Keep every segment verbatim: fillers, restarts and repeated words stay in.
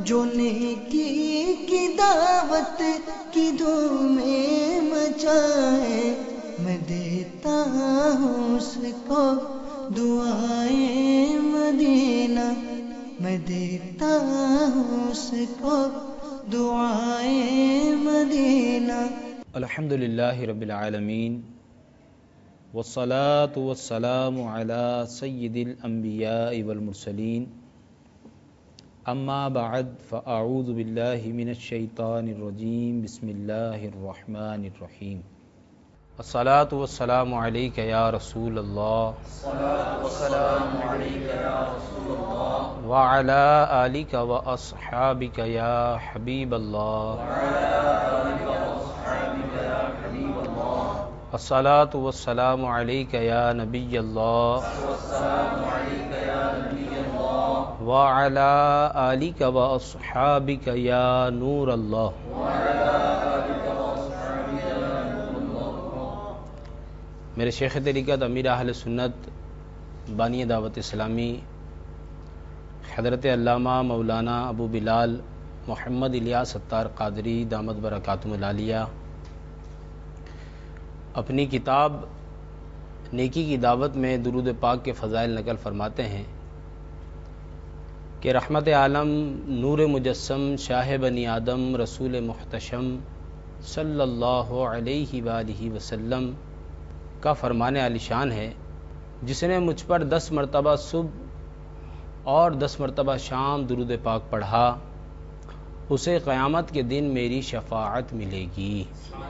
جو نیکی کی دعوت کی دھومیں مچائے، میں دیتا ہوں اس کو دعائیں مدینہ، میں دیتا ہوں اس کو دعائیں مدینہ۔ الحمد للہ رب العالمین، والصلاة والسلام علی سید الانبیاء والمرسلین، اما بعد فاعوذ باللہ من الشیطان الرجیم، بسم اللہ الرحمن الرحیم۔ الصلاة والسلام علیک یا رسول اللہ، وعلی آلک واصحابک یا حبیب اللہ، الصلاة والسلام علیک یا نبی اللہ، وعلی آلک واصحابک یا نور اللہ۔ میرے شیخ طریقت امیر اہل سنت بانی دعوت اسلامی حضرت علامہ مولانا ابو بلال محمد الیاس ستار قادری دامت برکاتہم العالیہ اپنی کتاب نیکی کی دعوت میں درود پاک کے فضائل نقل فرماتے ہیں کہ رحمت عالم نور مجسم شاہ بنی آدم رسول محتشم صلی اللہ علیہ وآلہ وسلم کا فرمان عالی شان ہے، جس نے مجھ پر دس مرتبہ صبح اور دس مرتبہ شام درود پاک پڑھا، اسے قیامت کے دن میری شفاعت ملے گی۔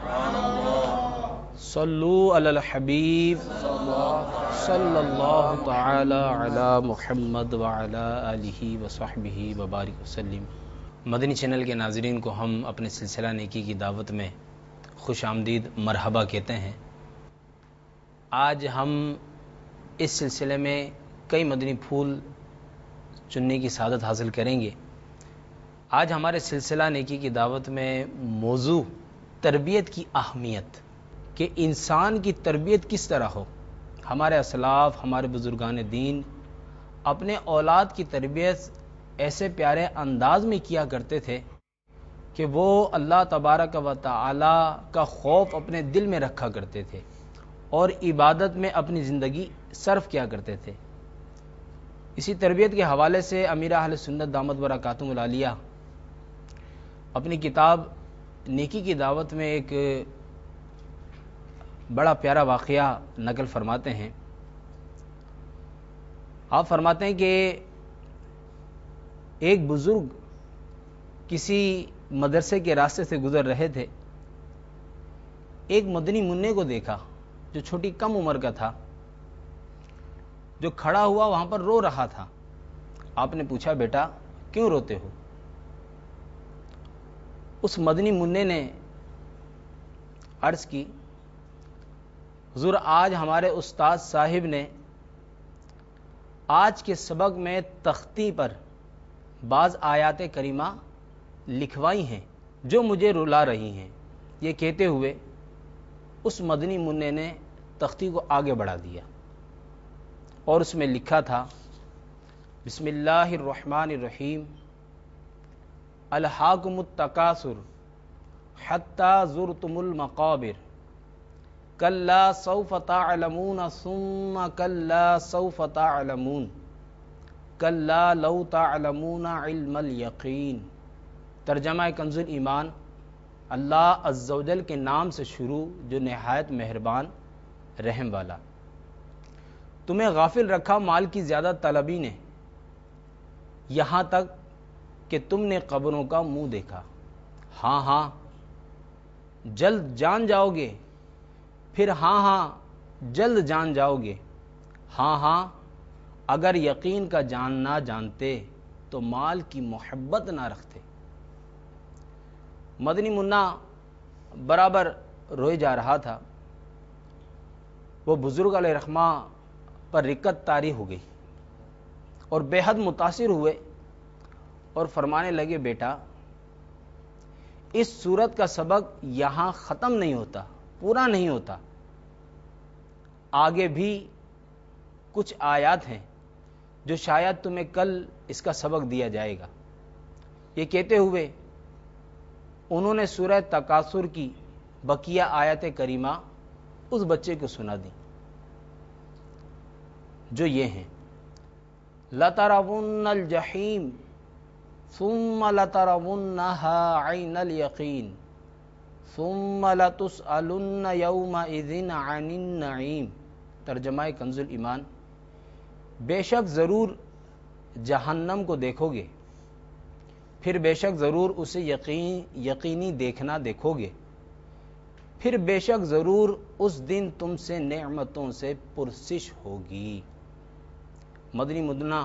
صلو علی الحبیب صلی اللہ تعالی علی محمد وعلی آلہ وصحبہ وبارک وسلم۔ مدنی چینل کے ناظرین کو ہم اپنے سلسلہ نیکی کی دعوت میں خوش آمدید مرحبا کہتے ہیں۔ آج ہم اس سلسلے میں کئی مدنی پھول چننے کی سعادت حاصل کریں گے۔ آج ہمارے سلسلہ نیکی کی دعوت میں موضوع تربیت کی اہمیت، کہ انسان کی تربیت کس طرح ہو۔ ہمارے اسلاف، ہمارے بزرگان دین اپنے اولاد کی تربیت ایسے پیارے انداز میں کیا کرتے تھے کہ وہ اللہ تبارک و تعالی کا خوف اپنے دل میں رکھا کرتے تھے اور عبادت میں اپنی زندگی صرف کیا کرتے تھے۔ اسی تربیت کے حوالے سے امیر اہل سنت دامت برکاتہم العالیہ اپنی کتاب نیکی کی دعوت میں ایک بڑا پیارا واقعہ نقل فرماتے ہیں۔ آپ فرماتے ہیں کہ ایک بزرگ کسی مدرسے کے راستے سے گزر رہے تھے، ایک مدنی منع کو دیکھا جو چھوٹی کم عمر کا تھا، جو کھڑا ہوا وہاں پر رو رہا تھا۔ آپ نے پوچھا، بیٹا کیوں روتے ہو؟ اس مدنی منع نے عرض کی، حضور آج ہمارے استاد صاحب نے آج کے سبق میں تختی پر بعض آیات کریمہ لکھوائی ہیں جو مجھے رلا رہی ہیں۔ یہ کہتے ہوئے اس مدنی منع نے تختی کو آگے بڑھا دیا اور اس میں لکھا تھا، بسم اللہ الرحمن الرحیم، الہاکم التکاثر حتی زرتم المقابر، کلا سوف تعلمون ثم کلا سوف تعلمون، کلا لو تعلمون علم الیقین۔ ترجمہ کنز ایمان، اللہ عز و جل کے نام سے شروع جو نہایت مہربان رحم والا۔ تمہیں غافل رکھا مال کی زیادہ طلبی نے، یہاں تک کہ تم نے قبروں کا منہ دیکھا۔ ہاں ہاں جلد جان جاؤ گے، پھر ہاں ہاں جلد جان جاؤ گے۔ ہاں ہاں اگر یقین کا جان نہ جانتے تو مال کی محبت نہ رکھتے۔ مدنی منا برابر روئے جا رہا تھا۔ وہ بزرگ علیہ رحمہ پر رقت طاری ہو گئی اور بے حد متاثر ہوئے اور فرمانے لگے، بیٹا اس سورت کا سبق یہاں ختم نہیں ہوتا، پورا نہیں ہوتا، آگے بھی کچھ آیات ہیں جو شاید تمہیں کل اس کا سبق دیا جائے گا۔ یہ کہتے ہوئے انہوں نے سورہ تکاثر کی بقیہ آیت کریمہ اس بچے کو سنا دی جو یہ ہیں لَتَرَوُنَّ الْجَحِيمَ ثُمَّ لَتَرَوُنَّهَا عَيْنَ الْيَقِينِ ثُمَّ لَتُسْأَلُنَّ يَوْمَئِذٍ عَنِ النَّعِيمِ. ترجمہ کنز ایمان. بے شک ضرور جہنم کو دیکھو گے، پھر بے شک ضرور اسے یقین یقینی دیکھنا دیکھو گے، پھر بے شک ضرور اس دن تم سے نعمتوں سے پرسش ہوگی. مدنی مدنہ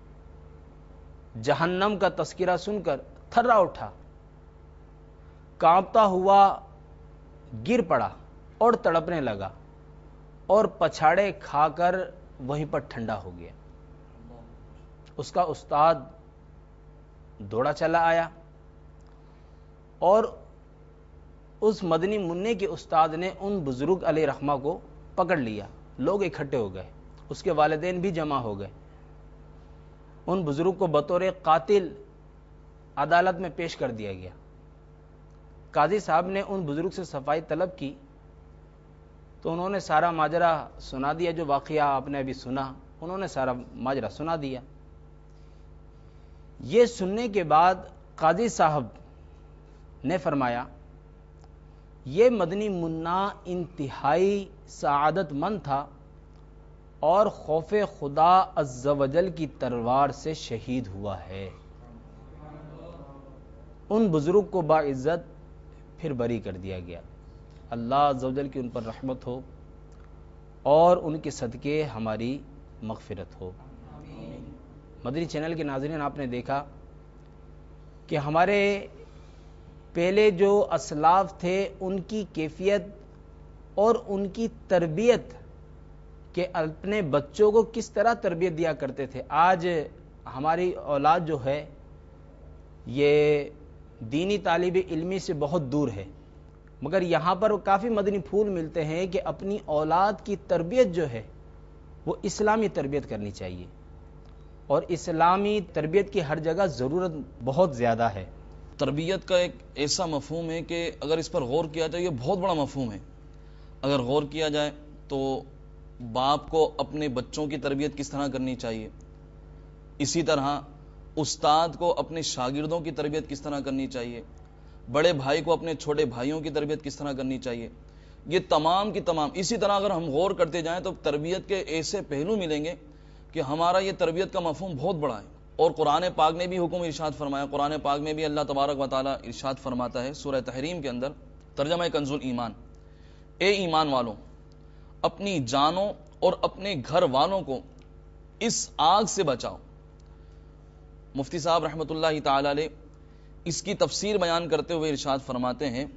جہنم کا تذکرہ سن کر تھرا اٹھا، کانپتا ہوا گر پڑا اور تڑپنے لگا اور پچھاڑے کھا کر وہیں پر ٹھنڈا ہو گیا. اس کا استاد دوڑا چلا آیا اور اس مدنی منع کے استاد نے ان بزرگ علیہ رحمہ کو پکڑ لیا. لوگ اکٹھے ہو گئے، اس کے والدین بھی جمع ہو گئے. ان بزرگ کو بطور قاتل عدالت میں پیش کر دیا گیا. قاضی صاحب نے ان بزرگ سے صفائی طلب کی تو انہوں نے سارا ماجرا سنا دیا. جو واقعہ آپ نے ابھی سنا انہوں نے سارا ماجرا سنا دیا. یہ سننے کے بعد قاضی صاحب نے فرمایا یہ مدنی منا انتہائی سعادت مند تھا اور خوف خدا عز و جل کی تلوار سے شہید ہوا ہے. ان بزرگ کو باعزت پھر بری کر دیا گیا. اللہ عز و جل کی ان پر رحمت ہو اور ان کے صدقے ہماری مغفرت ہو. مدنی چینل کے ناظرین، آپ نے دیکھا کہ ہمارے پہلے جو اسلاف تھے ان کی کیفیت اور ان کی تربیت کہ اپنے بچوں کو کس طرح تربیت دیا کرتے تھے. آج ہماری اولاد جو ہے یہ دینی طالب علمی سے بہت دور ہے، مگر یہاں پر کافی مدنی پھول ملتے ہیں کہ اپنی اولاد کی تربیت جو ہے وہ اسلامی تربیت کرنی چاہیے، اور اسلامی تربیت کی ہر جگہ ضرورت بہت زیادہ ہے. تربیت کا ایک ایسا مفہوم ہے کہ اگر اس پر غور کیا جائے یہ بہت بڑا مفہوم ہے. اگر غور کیا جائے تو باپ کو اپنے بچوں کی تربیت کس طرح کرنی چاہیے، اسی طرح استاد کو اپنے شاگردوں کی تربیت کس طرح کرنی چاہیے، بڑے بھائی کو اپنے چھوٹے بھائیوں کی تربیت کس طرح کرنی چاہیے، یہ تمام کی تمام اسی طرح اگر ہم غور کرتے جائیں تو تربیت کے ایسے پہلو ملیں گے کہ ہمارا یہ تربیت کا مفہوم بہت بڑا ہے. اور قرآن پاک نے بھی حکم ارشاد فرمایا. قرآن پاک میں بھی اللہ تبارک و تعالی ارشاد فرماتا ہے سورہ تحریم کے اندر، ترجمہ کنز ایمان، اے ایمان والوں اپنی جانوں اور اپنے گھر والوں کو اس آگ سے بچاؤ. مفتی صاحب رحمۃ اللہ تعالی علیہ اس کی تفسیر بیان کرتے ہوئے ارشاد فرماتے ہیں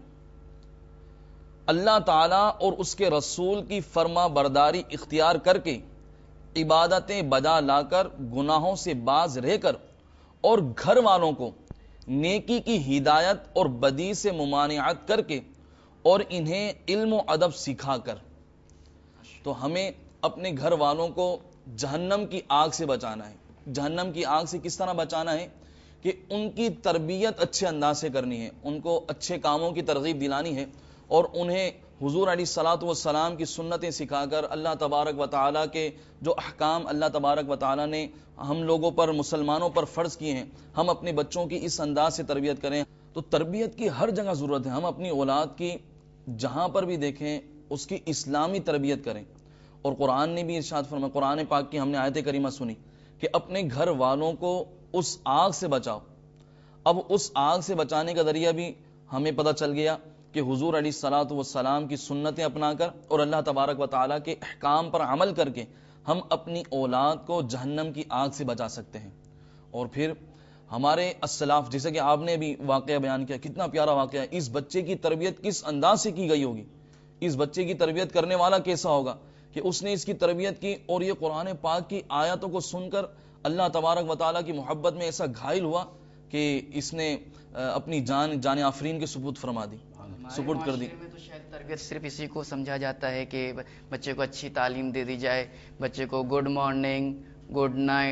اللہ تعالی اور اس کے رسول کی فرما برداری اختیار کر کے عبادتیں بجا لا کر گناہوں سے باز رہ کر اور گھر والوں کو نیکی کی ہدایت اور بدی سے ممانعت کر کے اور انہیں علم و ادب سکھا کر. تو ہمیں اپنے گھر والوں کو جہنم کی آگ سے بچانا ہے. جہنم کی آگ سے کس طرح بچانا ہے کہ ان کی تربیت اچھے انداز سے کرنی ہے، ان کو اچھے کاموں کی ترغیب دلانی ہے اور انہیں حضور علیہ الصلوۃ والسلام کی سنتیں سکھا کر اللہ تبارک و تعالیٰ کے جو احکام اللہ تبارک و تعالیٰ نے ہم لوگوں پر مسلمانوں پر فرض کیے ہیں ہم اپنے بچوں کی اس انداز سے تربیت کریں. تو تربیت کی ہر جگہ ضرورت ہے. ہم اپنی اولاد کی جہاں پر بھی دیکھیں اس کی اسلامی تربیت کریں. اور قرآن نے بھی ارشاد فرمایا، قرآن پاک کی ہم نے آیت کریمہ سنی کہ اپنے گھر والوں کو اس آگ سے بچاؤ. اب اس آگ سے بچانے کا ذریعہ بھی ہمیں پتہ چل گیا کہ حضور علیہ الصلوۃ والسلام کی سنتیں اپنا کر اور اللہ تبارک و تعالیٰ کے احکام پر عمل کر کے ہم اپنی اولاد کو جہنم کی آگ سے بچا سکتے ہیں. اور پھر ہمارے اسلاف، جیسے کہ آپ نے بھی واقعہ بیان کیا، کتنا پیارا واقعہ ہے. اس بچے کی تربیت کس انداز سے کی گئی ہوگی، اس بچے کی تربیت کرنے والا کیسا ہوگا کہ اس نے اس کی تربیت کی اور یہ قرآن پاک کی آیاتوں کو سن کر اللہ تبارک و تعالیٰ کی محبت میں ایسا گھائل ہوا کہ اس نے اپنی جان جان آفرین کے سپرد فرما دی، سپرد کر دی. تو شاید تربیت صرف اسی کو سمجھا جاتا ہے کہ بچے کو اچھی تعلیم دے دی جائے، بچے کو good morning, good night,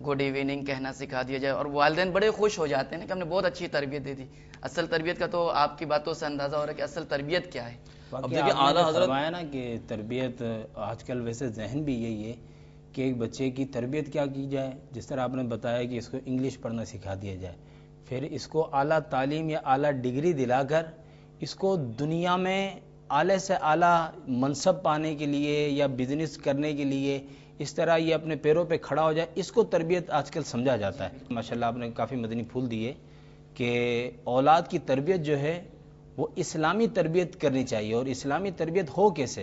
good evening کہنا سکھا دیا جائے، اور والدین بڑے خوش ہو جاتے ہیں کہ ہم نے بہت اچھی تربیت دے دی. اصل تربیت کا تو آپ کی باتوں سے اندازہ ہو رہا ہے کہ اصل تربیت کیا ہے. اب دیکھیں اعلیٰ حضرت فرمایا نا کہ تربیت آج کل ویسے ذہن بھی یہی ہے کہ ایک بچے کی تربیت کیا کی جائے. جس طرح آپ نے بتایا کہ اس کو انگلش پڑھنا سکھا دیا جائے، پھر اس کو اعلیٰ تعلیم یا اعلیٰ ڈگری دلا کر اس کو دنیا میں اعلیٰ سے اعلیٰ منصب پانے کے لیے یا بزنس کرنے کے لیے اس طرح یہ اپنے پیروں پہ کھڑا ہو جائے، اس کو تربیت آج کل سمجھا جاتا ہے. ماشاءاللہ آپ نے کافی مدنی پھول دیے کہ اولاد کی تربیت جو ہے وہ اسلامی تربیت کرنی چاہیے. اور اسلامی تربیت ہو کیسے؟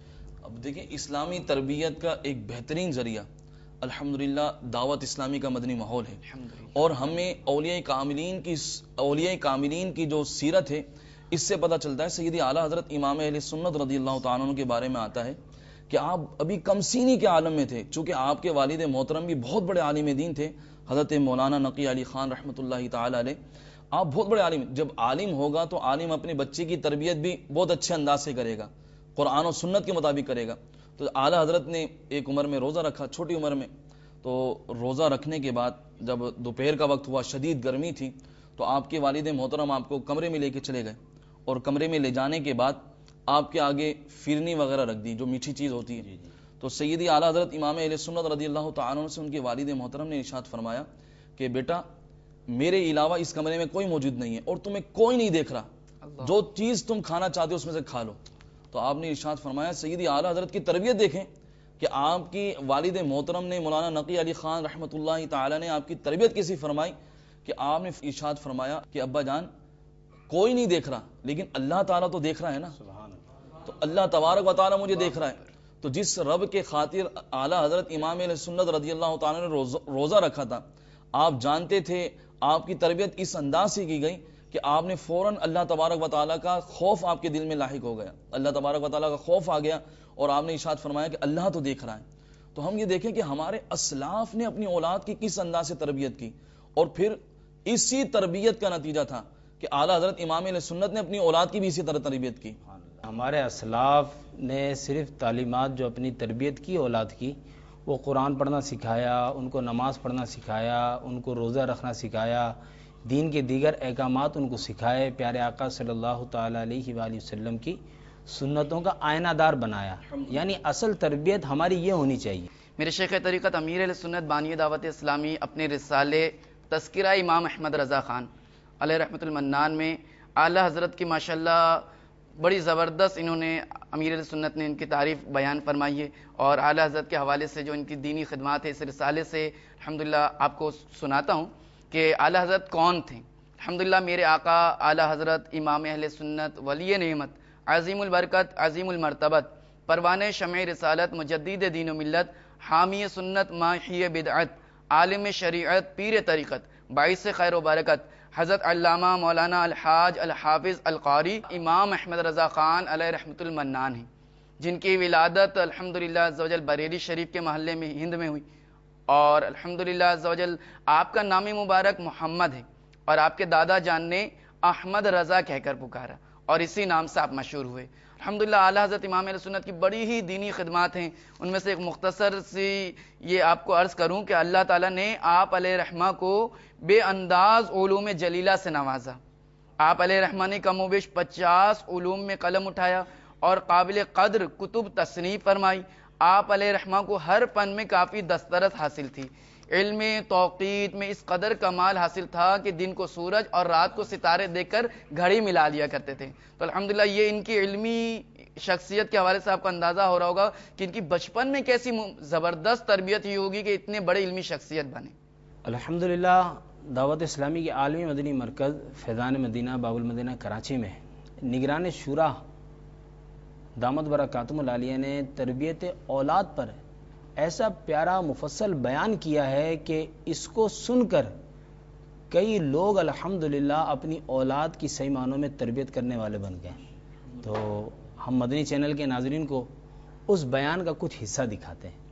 اب دیکھیں اسلامی تربیت کا ایک بہترین ذریعہ الحمدللہ دعوت اسلامی کا مدنی ماحول ہے. اور ہمیں اولیاء کاملین کی اولیاء کاملین کی جو سیرت ہے اس سے پتہ چلتا ہے. سیدی اعلیٰ حضرت امام اہل سنت رضی اللہ تعالیٰ عنہ کے بارے میں آتا ہے کہ آپ ابھی کم سینی کے عالم میں تھے، چونکہ آپ کے والد محترم بھی بہت بڑے عالم دین تھے، حضرت مولانا نقی علی خان رحمۃ اللہ تعالی علیہ. آپ بہت بڑے عالم، جب عالم ہوگا تو عالم اپنے بچے کی تربیت بھی بہت اچھے انداز سے کرے گا، قرآن و سنت کے مطابق کرے گا. تو اعلیٰ حضرت نے ایک عمر میں روزہ رکھا، چھوٹی عمر میں. تو روزہ رکھنے کے بعد جب دوپہر کا وقت ہوا، شدید گرمی تھی، تو آپ کے والد محترم آپ کو کمرے میں لے کے چلے گئے، اور کمرے میں لے جانے کے بعد آپ کے آگے فرنی وغیرہ رکھ دی جو میٹھی چیز ہوتی ہے. تو سیدی اعلیٰ حضرت امام اہل سنت رضی اللہ تعالیٰ عنہ سے ان کے والد محترم نے ارشاد فرمایا کہ بیٹا میرے علاوہ اس کمرے میں کوئی موجود نہیں ہے اور تمہیں کوئی نہیں دیکھ رہا، جو چیز تم کھانا چاہتے ہو اس میں سے کھا لو. تو آپ نے ارشاد فرمایا، سیدی اعلیٰ حضرت کی تربیت دیکھیں کہ آپ کی والد محترم نے مولانا نقی علی خان رحمۃ اللہ تعالی نے آپ کی تربیت کیسی فرمائی کہ آپ نے ارشاد فرمایا کہ ابا جان کوئی نہیں دیکھ رہا لیکن اللہ تعالیٰ تو دیکھ رہا ہے نا، تو اللہ تبارک و تعالیٰ مجھے دیکھ رہا ہے. تو جس رب کے خاطر اعلیٰ حضرت امام علیہ سنت رضی اللہ تعالیٰ نے روزہ رکھا تھا، آپ جانتے تھے آپ کی تربیت اس انداز سے کی گئی کہ آپ نے فوراً اللہ تبارک و تعالیٰ کا خوف آپ کے دل میں لاحق ہو گیا، اللہ تبارک و تعالیٰ کا خوف آ گیا اور آپ نے ارشاد فرمایا کہ اللہ تو دیکھ رہا ہے. تو ہم یہ دیکھیں کہ ہمارے اسلاف نے اپنی اولاد کی کس انداز سے تربیت کی، اور پھر اسی تربیت کا نتیجہ تھا کہ اعلیٰ حضرت امام علیہ سنت نے اپنی اولاد کی بھی اسی طرح تربیت کی. ہمارے اسلاف نے صرف تعلیمات جو اپنی تربیت کی اولاد کی، وہ قرآن پڑھنا سکھایا، ان کو نماز پڑھنا سکھایا، ان کو روزہ رکھنا سکھایا، دین کے دیگر احکامات ان کو سکھائے، پیارے آقا صلی اللہ تعالی علیہ وآلہ وسلم کی سنتوں کا آئینہ دار بنایا. یعنی اصل تربیت ہماری یہ ہونی چاہیے. میرے شیخ طریقت امیر علیہ سنت بانی دعوت اسلامی اپنے رسالے تذکرہ امام احمد رضا خان علیہ رحمۃ المنان میں اعلیٰ حضرت کی ماشاءاللہ بڑی زبردست انہوں نے امیر علیہ سنت نے ان کی تعریف بیان فرمائی ہے، اور اعلیٰ حضرت کے حوالے سے جو ان کی دینی خدمات ہے اس رسالے سے الحمدللہ آپ کو سناتا ہوں کہ اعلیٰ حضرت کون تھے. الحمدللہ میرے آقا اعلیٰ حضرت امام اہل سنت ولی نعمت عظیم البرکت عظیم المرتبت پروانِ شمع رسالت مجدد دین و ملت حامی سنت ماحی بدعت عالم شریعت پیر طریقت باعث خیر و برکت حضرت علامہ مولانا الحاج الحافظ القاری امام احمد رضا خان علیہ رحمۃ المنان ہیں، جن کی ولادت الحمدللہ عز و جل بریلی شریف کے محلے میں ہند میں ہوئی، اور الحمدللہ عز و جل آپ کا نام مبارک محمد ہے، اور آپ کے دادا جان نے احمد رضا کہہ کر پکارا اور اسی نام سے آپ مشہور ہوئے. الحمدللہ اعلیٰ حضرت امام علیہ سنت کی بڑی ہی دینی خدمات ہیں، ان میں سے ایک مختصر سی یہ آپ کو عرض کروں کہ اللہ تعالیٰ نے آپ علیہ رحمہ کو بے انداز علوم جلیلہ سے نوازا. آپ علیہ رحمہ نے کم و بیش پچاس علوم میں قلم اٹھایا اور قابل قدر کتب تصنیف فرمائی. آپ علیہ رحمہ کو ہر فن میں کافی دسترس حاصل تھی. علم توقیت میں اس قدر کمال حاصل تھا کہ دن کو سورج اور رات کو ستارے دیکھ کر گھڑی ملا لیا کرتے تھے. تو الحمدللہ یہ ان کی علمی شخصیت کے حوالے سے آپ کو اندازہ ہو رہا ہوگا کہ ان کی بچپن میں کیسی زبردست تربیت ہی ہوگی کہ اتنے بڑے علمی شخصیت بنے. الحمدللہ دعوت اسلامی کے عالمی مدنی مرکز فیضان مدینہ باب المدینہ کراچی میں نگران شورا دامت برکاتہم العالیہ نے تربیت اولاد پر ایسا پیارا مفصل بیان کیا ہے کہ اس کو سن کر کئی لوگ الحمدللہ اپنی اولاد کی صحیح معنوں میں تربیت کرنے والے بن گئے. تو ہم مدنی چینل کے ناظرین کو اس بیان کا کچھ حصہ دکھاتے ہیں.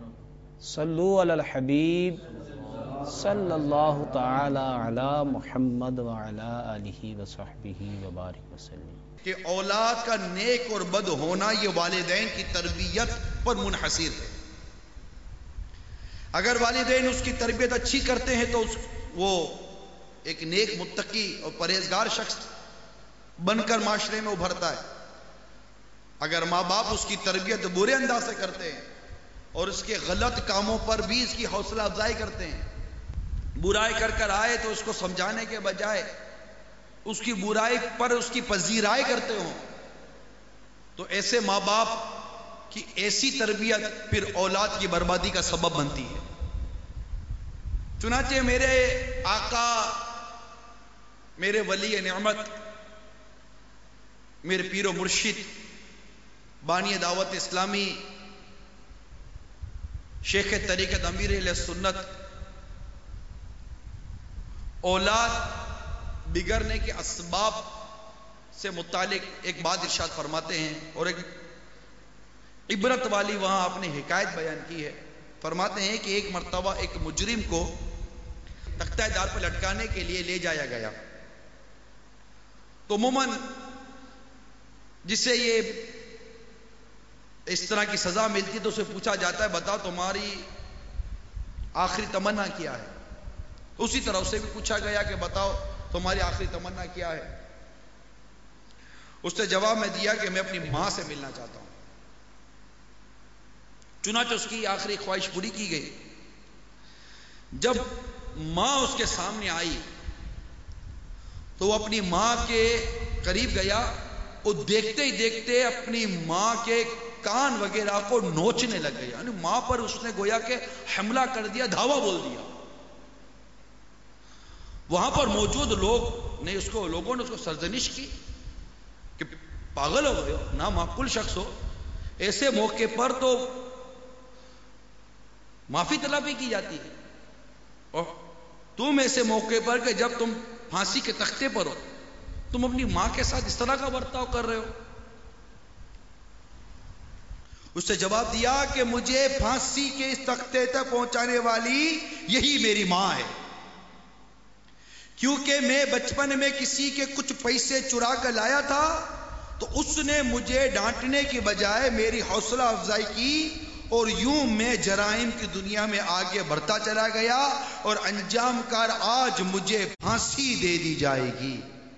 صلو علی الحبیب صلی اللہ تعالی علی محمد وعلی آلہ وصحبہ وبارک وسلم. کہ اولاد کا نیک اور بد ہونا یہ والدین کی تربیت پر منحصر ہے. اگر والدین اس کی تربیت اچھی کرتے ہیں تو اس وہ ایک نیک متقی اور پرہیزگار شخص بن کر معاشرے میں ابھرتا ہے. اگر ماں باپ اس کی تربیت برے انداز سے کرتے ہیں اور اس کے غلط کاموں پر بھی اس کی حوصلہ افزائی کرتے ہیں, برائی کر کر آئے تو اس کو سمجھانے کے بجائے اس کی برائی پر اس کی پذیرائی کرتے ہوں, تو ایسے ماں باپ کی ایسی تربیت پھر اولاد کی بربادی کا سبب بنتی ہے. چنانچہ میرے آقا, میرے ولی نعمت, میرے پیر و مرشد, بانی دعوت اسلامی, شیخ طریقت امیر اہل سنت, اولاد بگڑنے کے اسباب سے متعلق ایک بات ارشاد فرماتے ہیں, اور ایک عبرت والی وہاں آپ نے حکایت بیان کی ہے. فرماتے ہیں کہ ایک مرتبہ ایک مجرم کو تختہ دار پر لٹکانے کے لیے لے جایا گیا, تو عموماً جسے یہ اس طرح کی سزا ملتی تو اسے پوچھا جاتا ہے بتاؤ تمہاری آخری تمنا کیا ہے. اسی طرح اسے بھی پوچھا گیا کہ بتاؤ تمہاری آخری تمنا کیا ہے. اس نے جواب میں دیا کہ میں اپنی ماں سے ملنا چاہتا ہوں. چنانچہ اس کی آخری خواہش پوری کی گئی. جب ماں اس کے سامنے آئی تو وہ اپنی ماں کے قریب گیا, وہ دیکھتے ہی دیکھتے اپنی ماں کے کان وغیرہ کو نوچنے لگ گیا. یعنی ماں پر اس نے گویا کہ حملہ کر دیا, دھاوا بول دیا. وہاں پر موجود لوگ نے اس کو لوگوں نے اس کو سرزنش کی کہ پاگل ہو گئے ہو, نا معقول شخص ہو, ایسے موقع پر تو معافی طلبی کی جاتی ہے, اور تم ایسے موقع پر کہ جب تم پھانسی کے تختے پر ہو تم اپنی ماں کے ساتھ اس طرح کا برتاؤ کر رہے ہو. اس نے جواب دیا کہ مجھے پھانسی کے اس تختے تک پہنچانے والی یہی میری ماں ہے, کیونکہ میں بچپن میں کسی کے کچھ پیسے چرا کر لایا تھا تو اس نے مجھے ڈانٹنے کی بجائے میری حوصلہ افزائی کی, اور یوں میں جرائم کی دنیا میں آگے بڑھتا چلا گیا, اور انجام کار آج مجھے پھانسی دے دی جائے گی.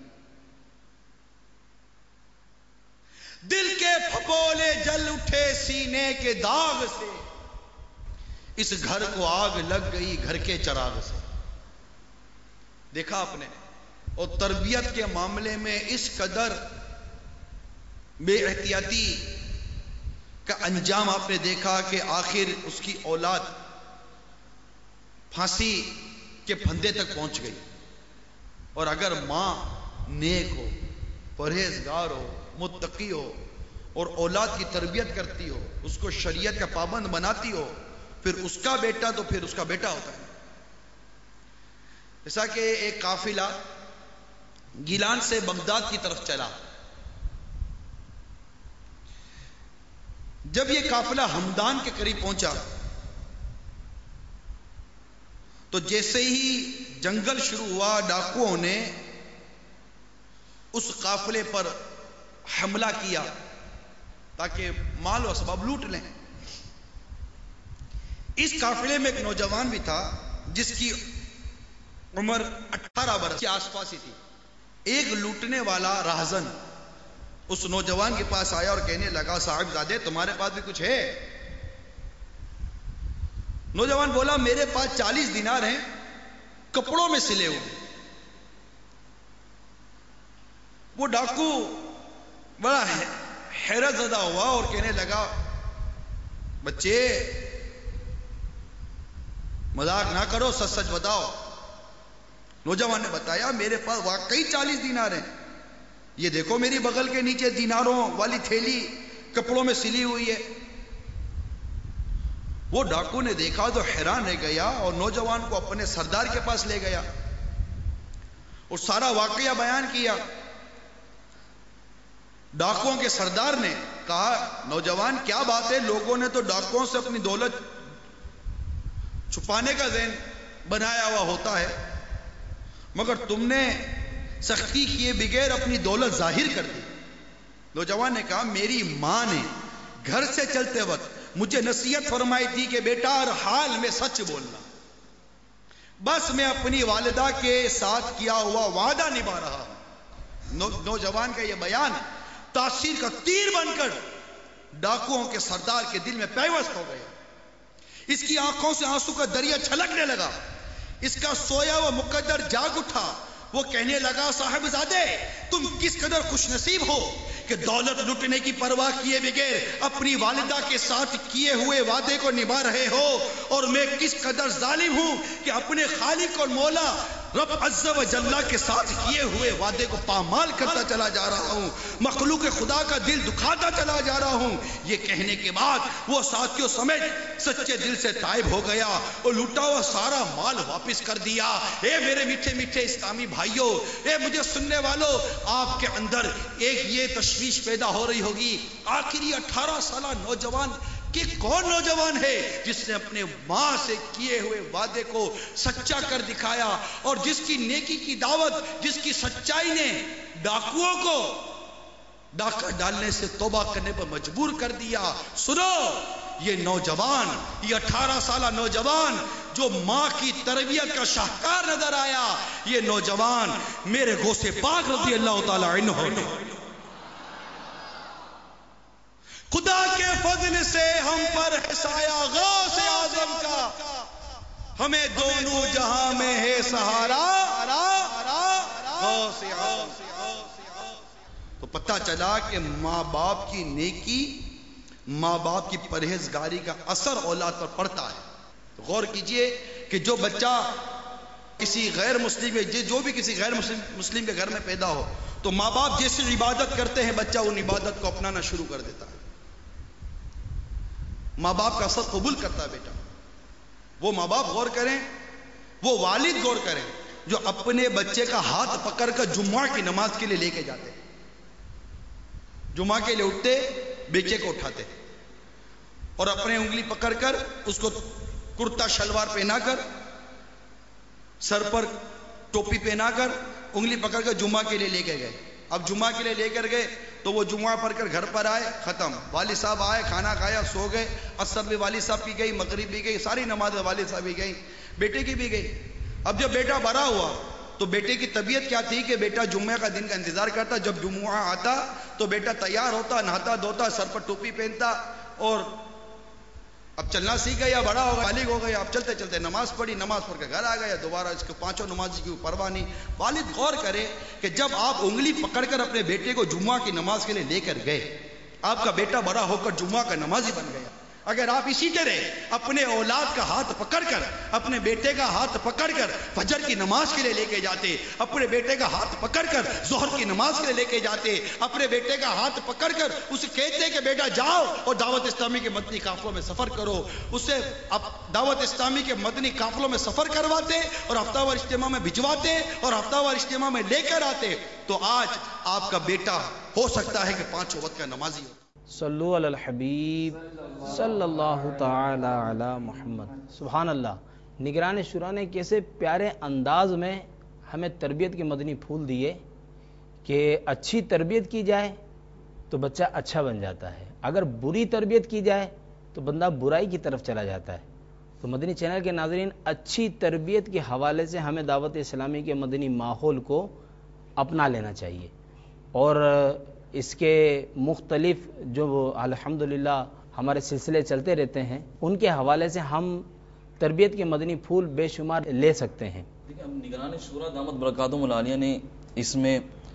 دل کے پھپولے جل اٹھے سینے کے داغ سے, اس گھر کو آگ لگ گئی گھر کے چراغ سے. دیکھا آپ نے, اور تربیت کے معاملے میں اس قدر بے احتیاطی کا انجام آپ نے دیکھا کہ آخر اس کی اولاد پھانسی کے پھندے تک پہنچ گئی. اور اگر ماں نیک ہو, پرہیزگار ہو, متقی ہو, اور اولاد کی تربیت کرتی ہو, اس کو شریعت کا پابند بناتی ہو, پھر اس کا بیٹا تو پھر اس کا بیٹا ہوتا ہے. جیسا کہ ایک قافلہ گیلان سے بغداد کی طرف چلا, جب یہ قافلہ ہمدان کے قریب پہنچا تو جیسے ہی جنگل شروع ہوا ڈاکوؤں نے اس قافلے پر حملہ کیا تاکہ مال و اسباب لوٹ لیں. اس قافلے میں ایک نوجوان بھی تھا جس کی عمر اٹھارہ برس کے آس پاس ہی تھی. ایک لوٹنے والا راہزن اس نوجوان کے پاس آیا اور کہنے لگا صاحب زادے تمہارے پاس بھی کچھ ہے؟ نوجوان بولا میرے پاس چالیس دینار ہیں کپڑوں میں سلے ہوئے. وہ ڈاکو بڑا حیرت زدہ ہوا اور کہنے لگا بچے مذاق نہ کرو, سچ سچ بتاؤ. نوجوان نے بتایا میرے پاس واقعی چالیس دینار ہیں, یہ دیکھو میری بغل کے نیچے دیناروں والی تھیلی کپڑوں میں سلی ہوئی ہے. وہ ڈاکو نے دیکھا تو حیران رہ گیا اور نوجوان کو اپنے سردار کے پاس لے گیا اور سارا واقعہ بیان کیا. ڈاکوؤں کے سردار نے کہا نوجوان کیا بات ہے, لوگوں نے تو ڈاکوؤں سے اپنی دولت چھپانے کا ذہن بنایا ہوا ہوتا ہے, مگر تم نے سختی کیے بغیر اپنی دولت ظاہر کر دی. نوجوان نے کہا میری ماں نے گھر سے چلتے وقت مجھے نصیحت فرمائی تھی کہ بیٹا ہر حال میں سچ بولنا. بس میں اپنی والدہ کے ساتھ کیا ہوا وعدہ نبھا رہا ہوں. نوجوان کا یہ بیان تاثیر کا تیر بن کر ڈاکوؤں کے سردار کے دل میں پیوست ہو گیا. اس کی آنکھوں سے آنسو کا دریا چھلکنے لگا. اس کا سویا ہوا مقدر جاگ اٹھا. وہ کہنے لگا صاحبزادے تم کس قدر خوش نصیب ہو کہ دولت لٹنے کی پرواہ کیے بغیر اپنی والدہ کے ساتھ کیے ہوئے وعدے کو نبھا رہے ہو, اور میں کس قدر ظالم ہوں کہ اپنے خالق اور مولا رب عز و جل کے ساتھ کیے ہوئے وعدے کو پامال کرتا چلا جا رہا ہوں, مخلوق خدا کا دل دکھاتا چلا جا رہا ہوں. یہ کہنے کے بعد وہ ساتھیوں سمیت سچے دل سے تائب ہو گیا اور لوٹا ہوا سارا مال واپس کر دیا. اے میرے میٹھے میٹھے اسلامی بھائیوں, اے مجھے سننے والوں, آپ کے اندر ایک یہ تشویش پیدا ہو رہی ہوگی, آخر یہ اٹھارہ سالہ نوجوان کہ کون نوجوان ہے جس نے اپنے ماں سے کیے ہوئے وعدے کو سچا کر دکھایا, اور جس کی نیکی کی دعوت, جس کی سچائی نے ڈاکوؤں کو ڈاکہ ڈالنے سے توبہ کرنے پر مجبور کر دیا. سنو, یہ نوجوان, یہ اٹھارہ سالہ نوجوان جو ماں کی تربیت کا شاہکار نظر آیا, یہ نوجوان میرے غوث پاک رضی اللہ تعالی عنہ نے خدا کے فضل سے ہم پر ہے سایہ غوث اعظم کا, ہمیں دونوں جہاں میں ہے سہارا غوث اعظم. تو پتہ چلا کہ ماں باپ کی نیکی, ماں باپ کی پرہیزگاری کا اثر اولاد پر پڑتا ہے. غور کیجئے کہ جو بچہ کسی غیر مسلم جو بھی کسی غیر مسلم مسلم کے گھر میں پیدا ہو تو ماں باپ جیسی عبادت کرتے ہیں بچہ ان عبادت کو اپنانا شروع کر دیتا ہے. ماں باپ کا اثر قبول کرتا ہے بیٹا. وہ ماں باپ غور کریں, وہ والد غور کریں جو اپنے بچے کا ہاتھ پکڑ کر جمعہ کی نماز کے لیے لے کے جاتے, جمعہ کے لیے اٹھتے, بیٹے کو اٹھاتے اور اپنے انگلی پکڑ کر اس کو کرتا شلوار پہنا کر, سر پر ٹوپی پہنا کر, انگلی پکڑ کر جمعہ کے لیے لے کے گئے. اب جمعہ کے لیے لے کر گئے تو وہ جمعہ پڑھ کر گھر پر آئے, ختم. والد صاحب آئے, کھانا کھایا, سو گئے. عصر بھی والد صاحب کی گئی, مغرب بھی گئی, ساری نماز والد صاحب بھی گئی, بیٹے کی بھی گئی. اب جب بیٹا بڑا ہوا تو بیٹے کی طبیعت کیا تھی کہ بیٹا جمعہ کا دن کا انتظار کرتا, جب جمعہ آتا تو بیٹا تیار ہوتا, نہاتا دھوتا, سر پر ٹوپی پہنتا, اور اب چلنا سیکھ گیا, بڑا ہو گیا, بالغ ہو گیا. اب چلتے چلتے نماز پڑھی, نماز پڑھ کے گھر آ گیا, دوبارہ اس کو پانچوں نماز کی پرواہ نہیں. والد غور کرے کہ جب آپ انگلی پکڑ کر اپنے بیٹے کو جمعہ کی نماز کے لیے لے کر گئے, آپ کا بیٹا بڑا ہو کر جمعہ کا نمازی بن گیا. اگر آپ اسی طرح اپنے اولاد کا ہاتھ پکڑ کر, اپنے بیٹے کا ہاتھ پکڑ کر فجر کی نماز کے لیے لے کے جاتے, اپنے بیٹے کا ہاتھ پکڑ کر ظہر کی نماز کے لیے لے کے جاتے, اپنے بیٹے کا ہاتھ پکڑ کر اسے کہتے کہ بیٹا جاؤ اور دعوت اسلامی کے مدنی قافلوں میں سفر کرو, اسے دعوت اسلامی کے مدنی قافلوں میں سفر کرواتے اور ہفتہ وار اجتماع میں بھجواتے اور ہفتہ وار اجتماع میں لے کر آتے, تو آج آپ کا بیٹا ہو سکتا ہے کہ پانچوں وقت کا نمازی ہو. صلو علی الحبیب صلی اللہ تعالی علی محمد. سبحان اللہ. نگران شورا نے کیسے پیارے انداز میں ہمیں تربیت کے مدنی پھول دیے کہ اچھی تربیت کی جائے تو بچہ اچھا بن جاتا ہے, اگر بری تربیت کی جائے تو بندہ برائی کی طرف چلا جاتا ہے. تو مدنی چینل کے ناظرین, اچھی تربیت کے حوالے سے ہمیں دعوت اسلامی کے مدنی ماحول کو اپنا لینا چاہیے, اور اس کے مختلف جو الحمدللہ ہمارے سلسلے چلتے رہتے ہیں ان کے حوالے سے ہم تربیت کے مدنی پھول بے شمار لے سکتے ہیں. دیکھیں, اب نگران شورا دامت برکاتہم العالیہ نے اس میں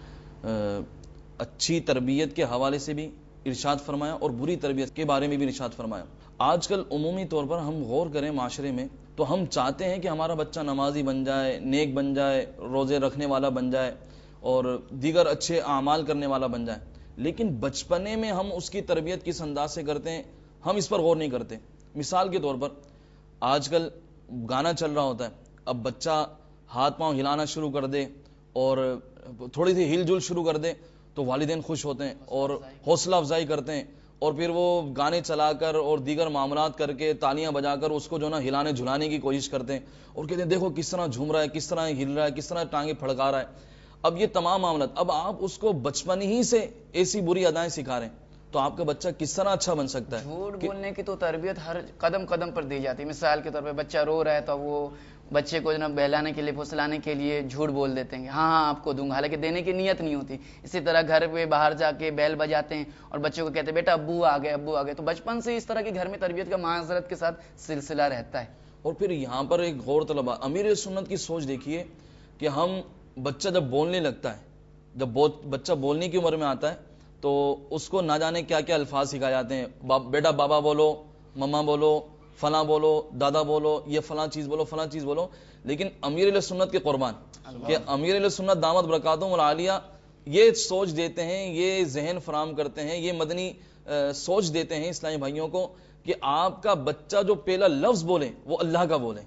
اچھی تربیت کے حوالے سے بھی ارشاد فرمایا اور بری تربیت کے بارے میں بھی ارشاد فرمایا. آج کل عمومی طور پر ہم غور کریں معاشرے میں تو ہم چاہتے ہیں کہ ہمارا بچہ نمازی بن جائے, نیک بن جائے, روزے رکھنے والا بن جائے اور دیگر اچھے اعمال کرنے والا بن جائے, لیکن بچپنے میں ہم اس کی تربیت کس انداز سے کرتے ہیں ہم اس پر غور نہیں کرتے. مثال کے طور پر آج کل گانا چل رہا ہوتا ہے, اب بچہ ہاتھ پاؤں ہلانا شروع کر دے اور تھوڑی سی ہل جل شروع کر دے تو والدین خوش ہوتے ہیں اور حوصلہ افزائی کرتے ہیں, اور پھر وہ گانے چلا کر اور دیگر معاملات کر کے تالیاں بجا کر اس کو جو نا ہلانے جھلانے کی کوشش کرتے ہیں اور کہتے ہیں دیکھو کس طرح جھوم رہا ہے, کس طرح ہل رہا ہے, کس طرح ٹانگیں پھڑکا رہا ہے. اب یہ تمام معاملات اب آپ اس کو بچپن ہی سے ایسی بری ادائیں سکھا رہے ہیں, تو آپ کا بچہ کس طرح اچھا بن سکتا ہے؟ جھوٹ بولنے کی تو تربیت ہر قدم قدم پر دی جاتی ہے. مثال کے طور پہ بچہ رو رہا ہے تو وہ بچے کو جناب بہلانے کے لیے پھسلانے کے لیے جھوٹ بول دیتے ہیں ہاں ہاں آپ کو دوں گا, حالانکہ دینے کی نیت نہیں ہوتی. اسی طرح گھر پہ باہر جا کے بیل بجاتے ہیں اور بچوں کو کہتے ہیں بیٹا ابو آ گئے ابو آ گئے. تو بچپن سے اس طرح کے گھر میں تربیت کا معذرت کے ساتھ سلسلہ رہتا ہے. اور پھر یہاں پر ایک غور طلب امیر سنت کی سوچ دیکھیے کہ ہم بچہ جب بولنے لگتا ہے, جب بچہ بولنے کی عمر میں آتا ہے تو اس کو نہ جانے کیا کیا الفاظ سکھائے جاتے ہیں. بیٹا بابا بولو, مما بولو, فلاں بولو, دادا بولو, یہ فلاں چیز بولو, فلاں چیز بولو. لیکن امیر علیہ سنت کے قربان کہ امیر علیہ سنت دامت برکاتہم العالیہ یہ سوچ دیتے ہیں, یہ ذہن فراہم کرتے ہیں, یہ مدنی سوچ دیتے ہیں اسلامی بھائیوں کو کہ آپ کا بچہ جو پہلا لفظ بولے وہ اللہ کا بولے.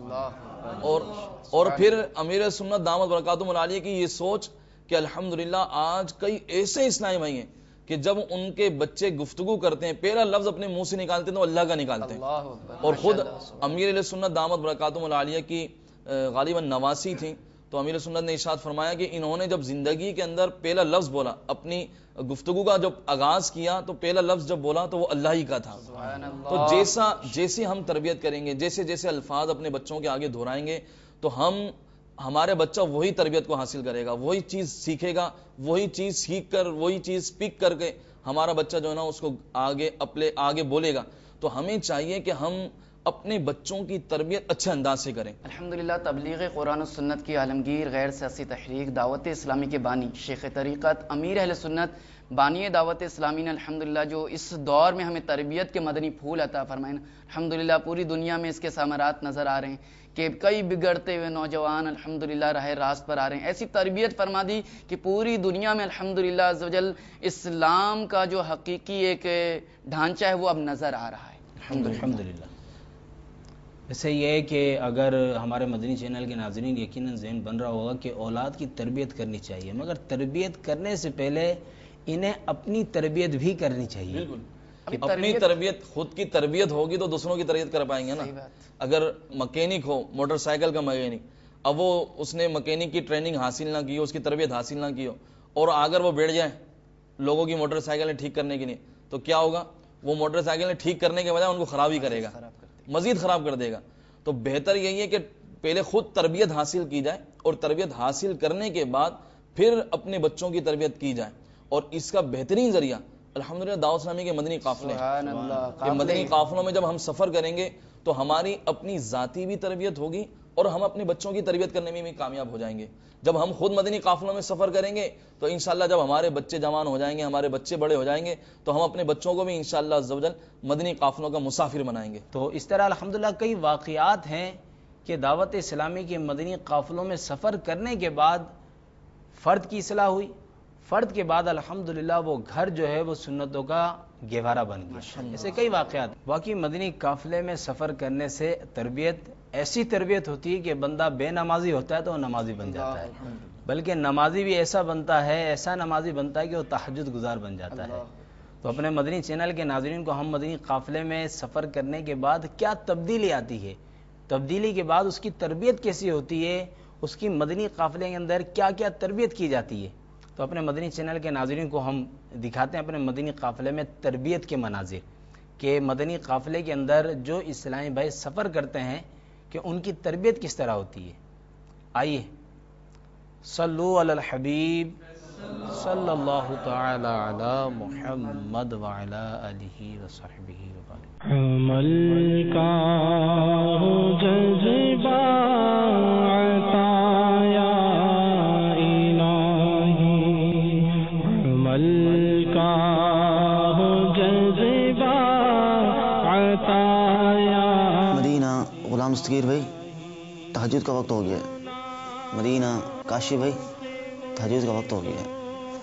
اور اور پھر امیر سنت دامت برکاتہم العالیہ کی یہ سوچ کہ الحمدللہ آج کئی ایسے اسلامی بھائی ہیں کہ جب ان کے بچے گفتگو کرتے ہیں پہلا لفظ اپنے منہ سے نکالتے ہیں تو اللہ کا نکالتے ہیں. اور خود امیر علیہ سنت دامت برکاتہم العالیہ کی غالباً نواسی تھیں, تو امیر سنت نے ارشاد فرمایا کہ انہوں نے جب زندگی کے اندر پہلا لفظ بولا, اپنی گفتگو کا جب آغاز کیا تو پہلا لفظ جب بولا تو وہ اللہ ہی کا تھا. تو جیسا جیسے ہم تربیت کریں گے, جیسے جیسے الفاظ اپنے بچوں کے آگے دہرائیں گے تو ہم ہمارے بچہ وہی تربیت کو حاصل کرے گا, وہی چیز سیکھے گا, وہی چیز سیکھ کر وہی چیز پک کر کے ہمارا بچہ جو ہے نا اس کو آگے اپنے آگے بولے گا. تو ہمیں چاہیے کہ ہم اپنے بچوں کی تربیت اچھے انداز سے کریں. الحمدللہ تبلیغ قرآن و سنت کی عالمگیر غیر سیاسی تحریک دعوت اسلامی کے بانی شیخ طریقت امیر اہل سنت بانی دعوت اسلامی نے الحمدللہ جو اس دور میں ہمیں تربیت کے مدنی پھول عطا فرمائے, الحمدللہ پوری دنیا میں اس کے ثمرات نظر آ رہے ہیں کہ کئی بگڑتے ہوئے نوجوان الحمدللہ راہ راست پر آ رہے ہیں. ایسی تربیت فرما دی کہ پوری دنیا میں الحمدللہ عز و جل اسلام کا جو حقیقی ایک ڈھانچہ ہے وہ اب نظر آ رہا ہے الحمدللہ. ویسے یہ ہے کہ اگر ہمارے مدنی چینل کے ناظرین یقیناً ذہن بن رہا ہوگا کہ اولاد کی تربیت کرنی چاہیے, مگر تربیت کرنے سے پہلے انہیں اپنی تربیت بھی کرنی چاہیے. بالکل اپنی تربیت, خود کی تربیت ہوگی تو دوسروں کی تربیت کر پائیں گے نا. اگر مکینک ہو, موٹر سائیکل کا مکینک, اب وہ اس نے مکینک کی ٹریننگ حاصل نہ کی ہو, اس کی تربیت حاصل نہ کی ہو, اور اگر وہ بیٹھ جائیں لوگوں کی موٹر سائیکلیں ٹھیک کرنے کے لیے, تو کیا ہوگا, وہ موٹر سائیکلیں ٹھیک کرنے کے بجائے ان کو خراب ہی کرے گا, مزید خراب کر دے گا. تو بہتر یہی ہے کہ پہلے خود تربیت حاصل کی جائے, اور تربیت حاصل کرنے کے بعد پھر اپنے بچوں کی تربیت کی جائے. اور اس کا بہترین ذریعہ الحمدللہ دعوت اسلامی کے مدنی قافلے ہیں. مدنی قافلوں میں جب ہم سفر کریں گے تو ہماری اپنی ذاتی بھی تربیت ہوگی اور ہم اپنے بچوں کی تربیت کرنے میں بھی کامیاب ہو جائیں گے. جب ہم خود مدنی قافلوں میں سفر کریں گے تو انشاءاللہ جب ہمارے بچے جوان ہو جائیں گے, ہمارے بچے بڑے ہو جائیں گے, تو ہم اپنے بچوں کو بھی انشاءاللہ عز و جل مدنی قافلوں کا مسافر بنائیں گے. تو اس طرح الحمدللہ کئی واقعات ہیں کہ دعوت اسلامی کے مدنی قافلوں میں سفر کرنے کے بعد فرد کی اصلاح ہوئی, فرد کے بعد الحمدللہ وہ گھر جو ہے وہ سنتوں کا گہوارہ بن گیا. ایسے کئی واقعات. باقی مدنی قافلے میں سفر کرنے سے تربیت ایسی تربیت ہوتی ہے کہ بندہ بے نمازی ہوتا ہے تو وہ نمازی بن جاتا ہے, بلکہ نمازی بھی ایسا بنتا ہے, ایسا نمازی بنتا ہے کہ وہ تہجد گزار بن جاتا ہے. تو اپنے مدنی چینل کے ناظرین کو ہم مدنی قافلے میں سفر کرنے کے بعد کیا تبدیلی آتی ہے, تبدیلی کے بعد اس کی تربیت کیسی ہوتی ہے, اس کی مدنی قافلے کے اندر کیا کیا تربیت کی جاتی ہے, تو اپنے مدنی چینل کے ناظرین کو ہم دکھاتے ہیں اپنے مدنی قافلے میں تربیت کے مناظر, کہ مدنی قافلے کے اندر جو اسلامی بھائی سفر کرتے ہیں کہ ان کی تربیت کس طرح ہوتی ہے. آئیے صلو علی الحبیب صلی اللہ تعالی علی محمد وعلی آلہ وصحبہ وبارک. عمل کا ہو جذبہ عطایا الہی, عمل کا ہو جذبہ عطایا. مدینہ غلام دستگیر بھائی تہجد کا وقت ہو گیا ہے. مدینہ کاشی بھائی تہجد کا وقت ہو گیا ہے.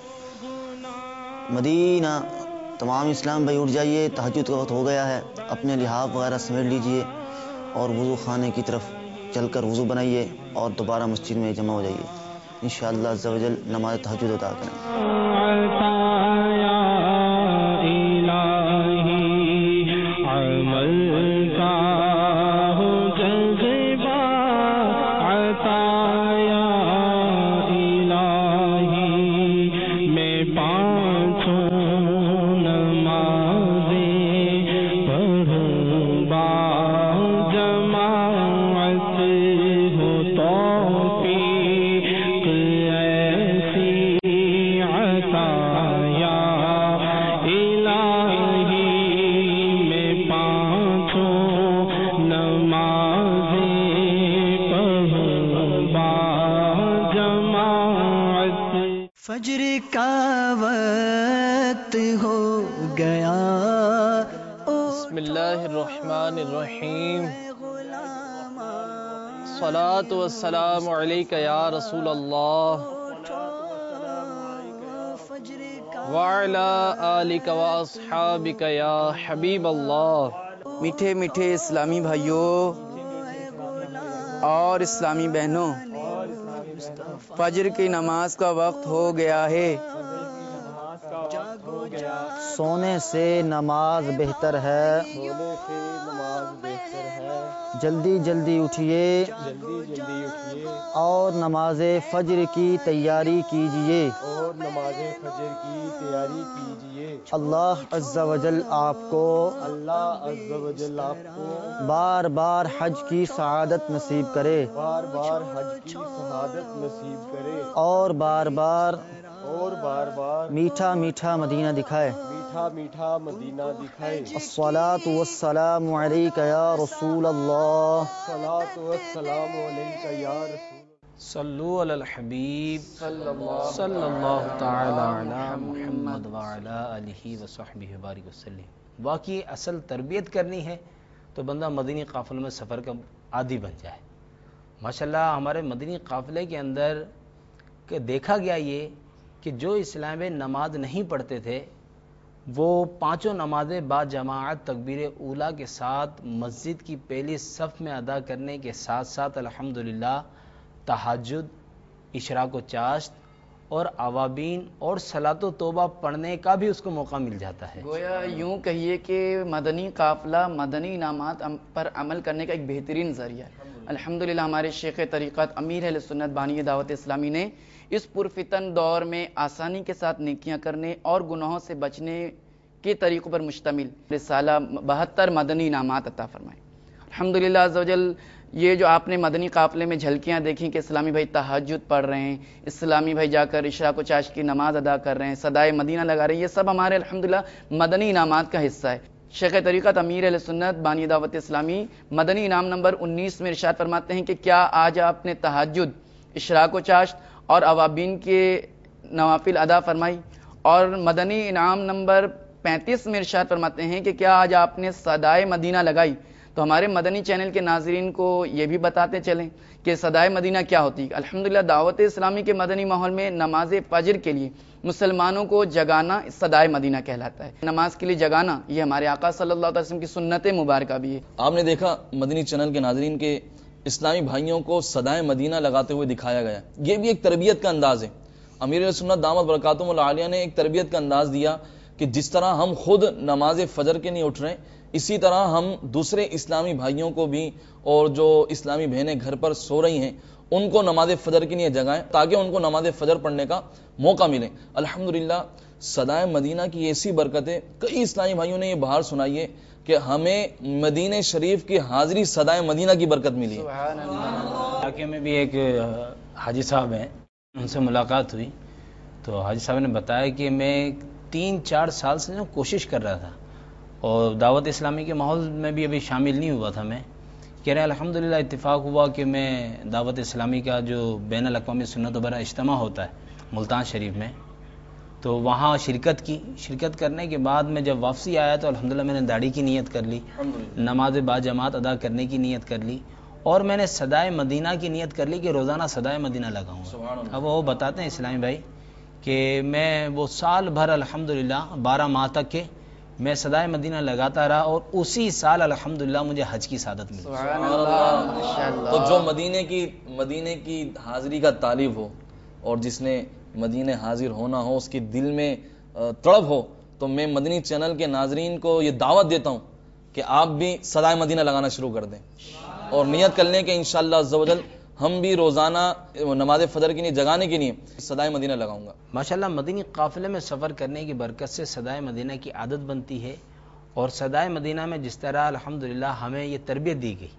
مدینہ تمام اسلام بھائی اٹھ جائیے, تہجد کا وقت ہو گیا ہے. اپنے لحاف وغیرہ سمیٹ لیجئے اور وضو خانے کی طرف چل کر وضو بنائیے اور دوبارہ مسجد میں جمع ہو جائیے. انشاءاللہ عز و جل نماز تہجد ادا کریں. میں پانچوں بعد فجر کا وقت ہو گیا بسم اللہ الرحمن الرحیم الصلاۃ والسلام علیک یا رسول اللہ وعلی آلک واصحابک یا حبیب اللہ۔ میٹھے میٹھے اسلامی بھائیوں اور اسلامی بہنوں، فجر کی نماز کا وقت ہو گیا ہے۔ سونے سے نماز بہتر ہے، جلدی جلدی اٹھیے اور نماز فجر کی تیاری کیجیے اور نماز فجر کی تیاری کیجیے۔ اللہ عز و جل آپ کو اللہ عز و جل آپ کو بار بار حج کی سعادت نصیب کرے، بار بار حج کی سعادت نصیب کرے اور بار بار اور بار بار میٹھا میٹھا مدینہ دکھائے، میٹھا میٹھا مدینہ دکھائے۔ الصلاۃ والسلام علیک یا رسول اللہ، الصلاۃ والسلام علیک یا رسول اللہ۔ صلو علی الحبیب صلی اللہ تعالی علی محمد وعلی آلہ وصحبہ وبارک وسلم۔ واقعی اصل تربیت کرنی ہے تو بندہ مدنی قافلے میں سفر کا عادی بن جائے۔ ماشاءاللہ ہمارے مدنی قافلے کے اندر کہ دیکھا گیا یہ کہ جو اسلام میں نماز نہیں پڑھتے تھے وہ پانچوں نمازیں با جماعت تکبیر اولیٰ کے ساتھ مسجد کی پہلی صف میں ادا کرنے کے ساتھ ساتھ الحمدللہ تہجد، اشراق و چاشت اور اوابین اور صلاۃ و توبہ پڑھنے کا بھی اس کو موقع مل جاتا ہے۔ گویا یوں کہیے کہ مدنی قافلہ مدنی انعامات پر عمل کرنے کا ایک بہترین ذریعہ ہے۔ الحمدللہ ہمارے شیخ طریقت امیر اہل سنت بانی دعوت اسلامی نے اس پرفتن دور میں آسانی کے ساتھ نیکیاں کرنے اور گناہوں سے بچنے کے طریقوں پر مشتمل رسالہ بہتر مدنی انعامات عطا فرمائے۔ الحمدللہ عز و جل یہ جو آپ نے مدنی قافلے میں جھلکیاں دیکھیں کہ اسلامی بھائی تہجد پڑھ رہے ہیں، اسلامی بھائی جا کر اشراق و چاشت کی نماز ادا کر رہے ہیں، صدائے مدینہ لگا رہے ہیں، یہ سب ہمارے الحمدللہ مدنی انعامات کا حصہ ہے۔ شیخ طریقت امیر اہل سنت بانی دعوت اسلامی مدنی انعام نمبر انیس میں ارشاد فرماتے ہیں کہ کیا آج آپ نے تہجد، اشراق و چاشت اور اوابین کے نوافل ادا فرمائی؟ اور مدنی انعام نمبر پینتیس میں ارشاد فرماتے ہیں کہ کیا آج آپ نے صدائے مدینہ لگائی؟ تو ہمارے مدنی چینل کے ناظرین کو یہ بھی بتاتے چلیں کہ صدائے مدینہ کیا ہوتی ہے۔ الحمدللہ دعوت اسلامی کے مدنی ماحول میں نماز فجر کے لیے مسلمانوں کو جگانا صدائے مدینہ کہلاتا ہے۔ نماز کے لیے جگانا یہ ہمارے آقا صلی اللہ علیہ وسلم کی سنت مبارکہ بھی ہے۔ آپ نے دیکھا مدنی چینل کے ناظرین کے اسلامی بھائیوں کو صدائے مدینہ لگاتے ہوئے دکھایا گیا، یہ بھی ایک تربیت کا انداز ہے۔ امیر سنت دامت برکاتہم العالیہ نے ایک تربیت کا انداز دیا کہ جس طرح ہم خود نماز فجر کے نہیں اٹھ رہے، اسی طرح ہم دوسرے اسلامی بھائیوں کو بھی اور جو اسلامی بہنیں گھر پر سو رہی ہیں ان کو نماز فجر کے لیے جگائیں تاکہ ان کو نماز فجر پڑھنے کا موقع ملے۔ الحمدللہ صدائے مدینہ کی ایسی برکتیں کئی اسلامی بھائیوں نے یہ بہار سنائی ہے کہ ہمیں مدینہ شریف کی حاضری صدائے مدینہ کی برکت ملی ہے۔ علاقے میں بھی ایک حاجی صاحب ہیں، ان سے ملاقات ہوئی تو حاجی صاحب نے بتایا کہ میں تین چار سال سے کوشش کر رہا تھا اور دعوت اسلامی کے ماحول میں بھی ابھی شامل نہیں ہوا تھا۔ میں کہہ رہے الحمدللہ اتفاق ہوا کہ میں دعوت اسلامی کا جو بین الاقوامی سنت و برا اجتماع ہوتا ہے ملتان شریف میں تو وہاں شرکت کی۔ شرکت کرنے کے بعد میں جب واپسی آیا تو الحمدللہ میں نے داڑھی کی نیت کر لی، نماز با جماعت ادا کرنے کی نیت کر لی اور میں نے صدائے مدینہ کی نیت کر لی کہ روزانہ صدائے مدینہ لگاؤں گا۔ اب وہ بتاتے ہیں اسلامی بھائی کہ میں وہ سال بھر الحمدللہ بارہ ماہ تک کے میں صدائے مدینہ لگاتا رہا اور اسی سال الحمدللہ مجھے حج کی سعادت ملی۔ سبحان اللہ۔ تو جو مدینے کی مدینے کی حاضری کا طالب ہو اور جس نے مدینے حاضر ہونا ہو، اس کے دل میں تڑپ ہو، تو میں مدنی چینل کے ناظرین کو یہ دعوت دیتا ہوں کہ آپ بھی صدائے مدینہ لگانا شروع کر دیں اور نیت کر لیں کہ انشاءاللہ عز و جل ہم بھی روزانہ نماز فجر کے لیے جگانے کے لیے صدائے مدینہ لگاؤں گا۔ ماشاءاللہ مدنی قافلے میں سفر کرنے کی برکت سے صدائے مدینہ کی عادت بنتی ہے اور صدائے مدینہ میں جس طرح الحمدللہ ہمیں یہ تربیت دی گئی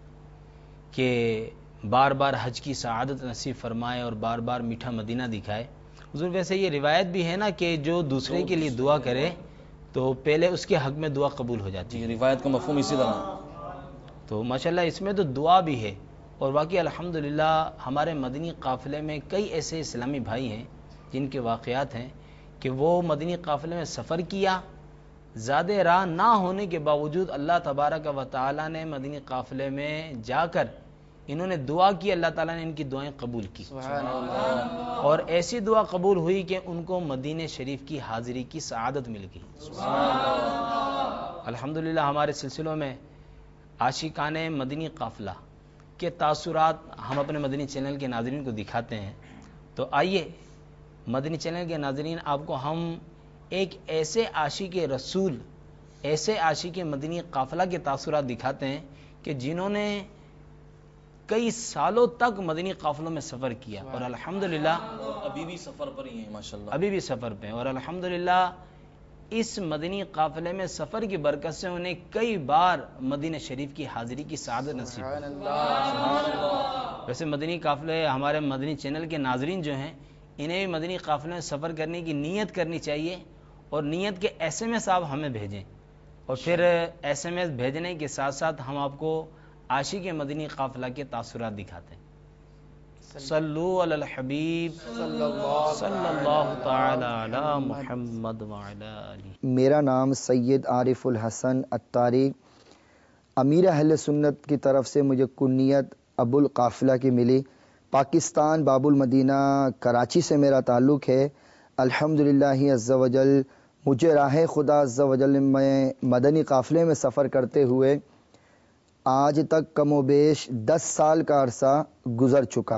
کہ بار بار حج کی سعادت نصیب فرمائے اور بار بار میٹھا مدینہ دکھائے۔ حضور ویسے یہ روایت بھی ہے نا کہ جو دوسرے کے لیے دعا کرے تو پہلے اس کے حق میں دعا قبول ہو جاتی ہے۔ روایت کا مفہوم اسی طرح تو ماشاءاللہ اس میں تو دعا بھی ہے اور باقی الحمدللہ ہمارے مدنی قافلے میں کئی ایسے اسلامی بھائی ہیں جن کے واقعات ہیں کہ وہ مدنی قافلے میں سفر کیا، زیادہ راہ نہ ہونے کے باوجود اللہ تبارک و تعالیٰ نے مدنی قافلے میں جا کر انہوں نے دعا کی، اللہ تعالیٰ نے ان کی دعائیں قبول کی، اور ایسی دعا قبول ہوئی کہ ان کو مدینہ شریف کی حاضری کی سعادت مل گئی۔ الحمدللہ ہمارے سلسلوں میں عاشقان مدنی قافلہ کے تاثرات ہم اپنے مدنی چینل کے ناظرین کو دکھاتے ہیں، تو آئیے مدنی چینل کے ناظرین آپ کو ہم ایک ایسے عاشق رسول، ایسے عاشق مدنی قافلہ کے تاثرات دکھاتے ہیں کہ جنہوں نے کئی سالوں تک مدنی قافلوں میں سفر کیا، اور الحمدللہ ابھی بھی سفر پر ہی ہیں ماشاءاللہ، ابھی بھی سفر پہ ہیں، اور الحمدللہ اس مدنی قافلے میں سفر کی برکت سے انہیں کئی بار مدینہ شریف کی حاضری کی سعادت نصیب ہوئی۔ ویسے مدنی قافلے ہمارے مدنی چینل کے ناظرین جو ہیں انہیں بھی مدنی قافلے میں سفر کرنے کی نیت کرنی چاہیے، اور نیت کے ایس ایم ایس آپ ہمیں بھیجیں، اور پھر ایس ایم ایس بھیجنے کے ساتھ ساتھ ہم آپ کو عاشق مدنی قافلہ کے تاثرات دکھاتے ہیں۔ صلو علی الحبیب صلی اللہ تعالی علی محمد وعلی آلہ۔ میرا نام سید عارف الحسن اتاری، امیر اہل سنت کی طرف سے مجھے کنیت ابو القافلہ کی ملی۔ پاکستان باب المدینہ کراچی سے میرا تعلق ہے۔ الحمدللہ عز و جل مجھے راہ خدا عز و جل میں مدنی قافلے میں سفر کرتے ہوئے آج تک کم و بیش دس سال کا عرصہ گزر چکا۔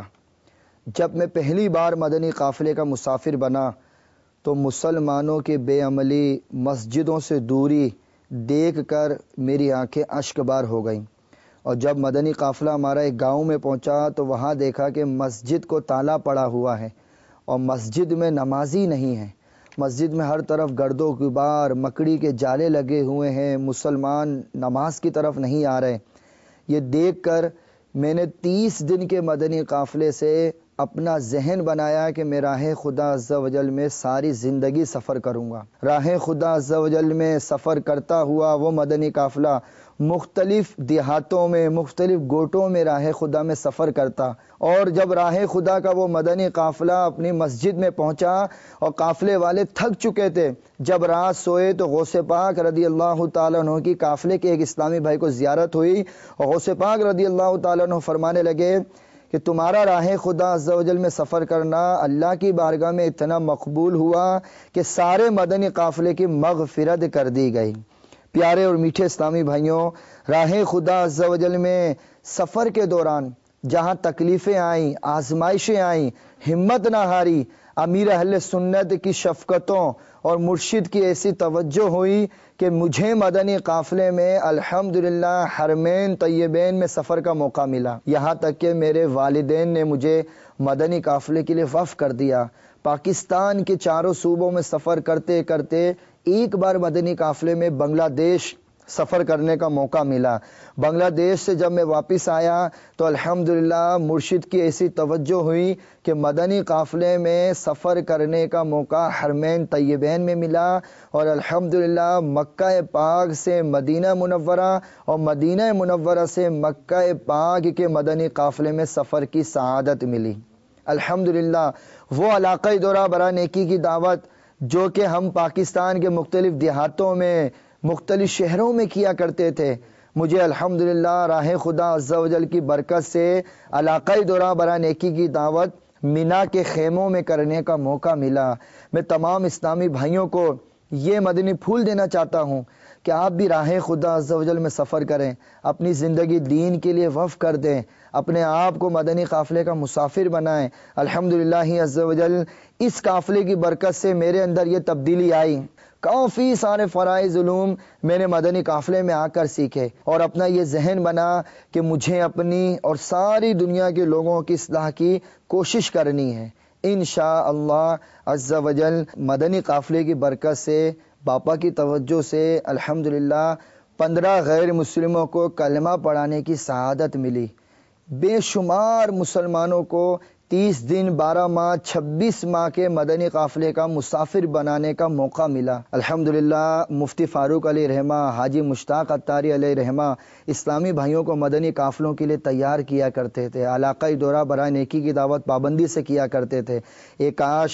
جب میں پہلی بار مدنی قافلے کا مسافر بنا تو مسلمانوں کی بے عملی، مسجدوں سے دوری دیکھ کر میری آنکھیں اشک بار ہو گئیں، اور جب مدنی قافلہ ہمارا ایک گاؤں میں پہنچا تو وہاں دیکھا کہ مسجد کو تالا پڑا ہوا ہے اور مسجد میں نمازی نہیں ہے۔ مسجد میں ہر طرف گرد و غبار، مکڑی کے جالے لگے ہوئے ہیں، مسلمان نماز کی طرف نہیں آ رہے۔ یہ دیکھ کر میں نے تیس دن کے مدنی قافلے سے اپنا ذہن بنایا کہ میں راہ خدا عز و جل میں ساری زندگی سفر کروں گا۔ راہ خدا عز و جل میں سفر کرتا ہوا وہ مدنی قافلہ مختلف دیہاتوں میں، مختلف گوٹوں میں راہ خدا میں سفر کرتا، اور جب راہ خدا کا وہ مدنی قافلہ اپنی مسجد میں پہنچا اور قافلے والے تھک چکے تھے، جب رات سوئے تو غوث پاک رضی اللہ تعالیٰ عنہ کی قافلے کے ایک اسلامی بھائی کو زیارت ہوئی، اور غوث پاک رضی اللہ تعالیٰ عنہ فرمانے لگے کہ تمہارا راہ خدا عز و جل میں سفر کرنا اللہ کی بارگاہ میں اتنا مقبول ہوا کہ سارے مدنی قافلے کی مغفرت کر دی گئی۔ پیارے اور میٹھے اسلامی بھائیوں، راہ خدا عز و جل میں سفر کے دوران جہاں تکلیفیں آئیں، آزمائشیں آئیں، ہمت نہ ہاری، امیر اہل سنت کی شفقتوں اور مرشد کی ایسی توجہ ہوئی کہ مجھے مدنی قافلے میں الحمدللہ حرمین طیبین میں سفر کا موقع ملا، یہاں تک کہ میرے والدین نے مجھے مدنی قافلے کے لیے وقف کر دیا۔ پاکستان کے چاروں صوبوں میں سفر کرتے کرتے ایک بار مدنی قافلے میں بنگلہ دیش سفر کرنے کا موقع ملا۔ بنگلہ دیش سے جب میں واپس آیا تو الحمدللہ مرشد کی ایسی توجہ ہوئی کہ مدنی قافلے میں سفر کرنے کا موقع حرمین طیبین میں ملا، اور الحمدللہ مکہ پاک سے مدینہ منورہ اور مدینہ منورہ سے مکہ پاک کے مدنی قافلے میں سفر کی سعادت ملی۔ الحمدللہ وہ علاقائی دورہ برا نیکی کی دعوت جو کہ ہم پاکستان کے مختلف دیہاتوں میں، مختلف شہروں میں کیا کرتے تھے، مجھے الحمدللہ راہ خدا عز و جل کی برکت سے علاقائی دورہ برا نیکی کی دعوت مینا کے خیموں میں کرنے کا موقع ملا۔ میں تمام اسلامی بھائیوں کو یہ مدنی پھول دینا چاہتا ہوں کہ آپ بھی راہ خدا عز و جل میں سفر کریں، اپنی زندگی دین کے لیے وقف کر دیں، اپنے آپ کو مدنی قافلے کا مسافر بنائیں۔ الحمدللہ عز و جل اس قافلے کی برکت سے میرے اندر یہ تبدیلی آئی، کافی سارے فرائض علوم میں نے مدنی قافلے میں آ کر سیکھے، اور اپنا یہ ذہن بنا کہ مجھے اپنی اور ساری دنیا کے لوگوں کی اصلاح کی کوشش کرنی ہے۔ انشاءاللہ عز و جل مدنی قافلے کی برکت سے، باپا کی توجہ سے الحمدللہ پندرہ غیر مسلموں کو کلمہ پڑھانے کی سعادت ملی، بے شمار مسلمانوں کو تیس دن، بارہ ماہ، چھبیس ماہ کے مدنی قافلے کا مسافر بنانے کا موقع ملا۔ الحمدللہ مفتی فاروق علیہ رحمہ، حاجی مشتاق اتاری علیہ رحمہ اسلامی بھائیوں کو مدنی قافلوں کے لیے تیار کیا کرتے تھے، علاقائی دورہ برائے نیکی کی دعوت پابندی سے کیا کرتے تھے۔ ایک کاش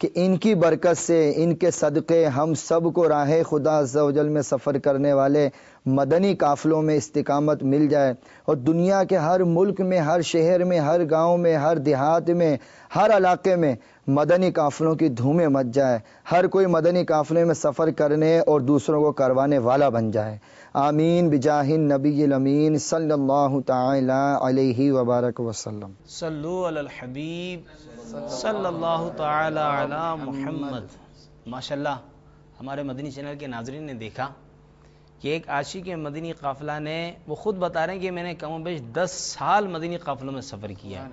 کہ ان کی برکت سے، ان کے صدقے ہم سب کو راہ خدا عز و جل میں سفر کرنے والے مدنی قافلوں میں استقامت مل جائے، اور دنیا کے ہر ملک میں، ہر شہر میں، ہر گاؤں میں، ہر دیہات میں، ہر علاقے میں مدنی قافلوں کی دھومیں مچ جائے، ہر کوئی مدنی قافلے میں سفر کرنے اور دوسروں کو کروانے والا بن جائے۔ آمین بجاہ النبی الامین صلی اللہ تعالی علیہ وبارک وسلم۔ صلو علی الحبیب صلی اللہ تعالی علی محمد۔ ماشاءاللہ ہمارے مدنی چینل کے ناظرین نے دیکھا کہ ایک عاشق مدنی قافلہ نے، وہ خود بتا رہے ہیں کہ میں نے کم و بیش دس سال مدنی قافلوں میں سفر کیا،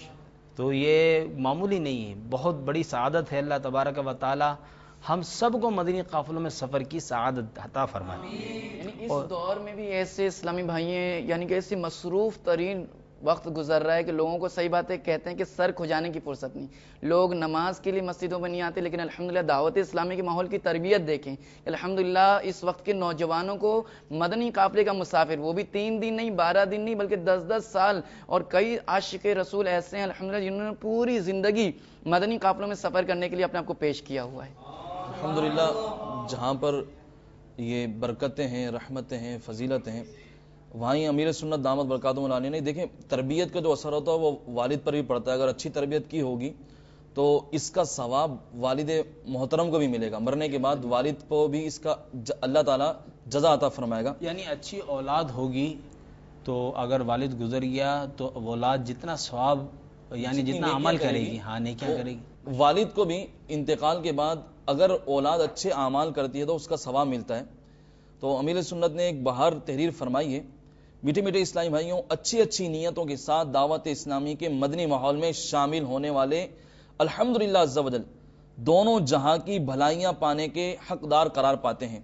تو یہ معمولی نہیں ہے، بہت بڑی سعادت ہے۔ اللہ تبارک و تعالی ہم سب کو مدنی قافلوں میں سفر کی سعادت عطا فرمائے۔ یعنی اس دور میں بھی ایسے اسلامی بھائی ہیں، یعنی کہ ایسی مصروف ترین وقت گزر رہا ہے کہ لوگوں کو صحیح باتیں کہتے ہیں کہ سر کھجانے کی فرصت نہیں، لوگ نماز کے لیے مسجدوں میں نہیں آتے، لیکن الحمدللہ دعوت اسلامی کے ماحول کی تربیت دیکھیں، الحمدللہ اس وقت کے نوجوانوں کو مدنی قافلے کا مسافر، وہ بھی تین دن نہیں، بارہ دن نہیں، بلکہ دس دس سال، اور کئی عاشق رسول ایسے ہیں الحمدللہ جنہوں نے پوری زندگی مدنی قافلوں میں سفر کرنے کے لیے اپنے آپ کو پیش کیا ہوا ہے۔ الحمدللہ جہاں پر یہ برکتیں ہیں، رحمتیں ہیں، فضیلتیں ہیں، وہاں ہی امیر سنت دامت برکاتہم العالیہ نہیں، دیکھیں تربیت کا جو اثر ہوتا ہے وہ والد پر بھی پڑتا ہے۔ اگر اچھی تربیت کی ہوگی تو اس کا ثواب والد محترم کو بھی ملے گا، مرنے کے بعد والد کو بھی اس کا اللہ تعالیٰ جزا عطا فرمائے گا۔ یعنی اچھی اولاد ہوگی تو اگر والد گزر گیا تو اولاد جتنا ثواب یعنی جتنا عمل کرے گی، ہاں نیکیاں کرے گی، والد کو بھی انتقال کے بعد اگر اولاد اچھے اعمال کرتی ہے تو اس کا ثواب ملتا ہے۔ تو امیر سنت نے ایک بہار تحریر فرمائی ہے، میٹھے میٹھے اسلامی بھائیوں، اچھی اچھی نیتوں کے ساتھ دعوت اسلامی کے مدنی ماحول میں شامل ہونے والے الحمدللہ عز و جل دونوں جہاں کی بھلائیاں پانے کے حقدار قرار پاتے ہیں۔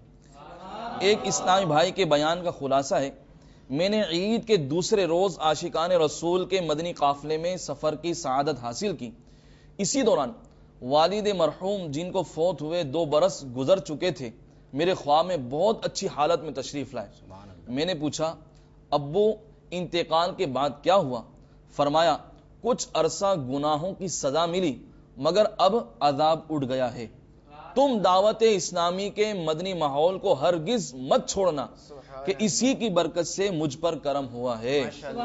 ایک اسلامی بھائی کے بیان کا خلاصہ ہے، میں نے عید کے دوسرے روز عاشقان رسول کے مدنی قافلے میں سفر کی سعادت حاصل کی۔ اسی دوران والد مرحوم جن کو فوت ہوئے دو برس گزر چکے تھے میرے خواب میں بہت اچھی حالت میں تشریف لائے۔ میں نے پوچھا ابو انتقال کے بعد کیا ہوا؟ فرمایا کچھ عرصہ گناہوں کی سزا ملی مگر اب عذاب اٹھ گیا ہے، تم دعوت اسلامی کے مدنی ماحول کو ہرگز مت چھوڑنا کہ اسی کی برکت سے مجھ پر کرم ہوا ہے۔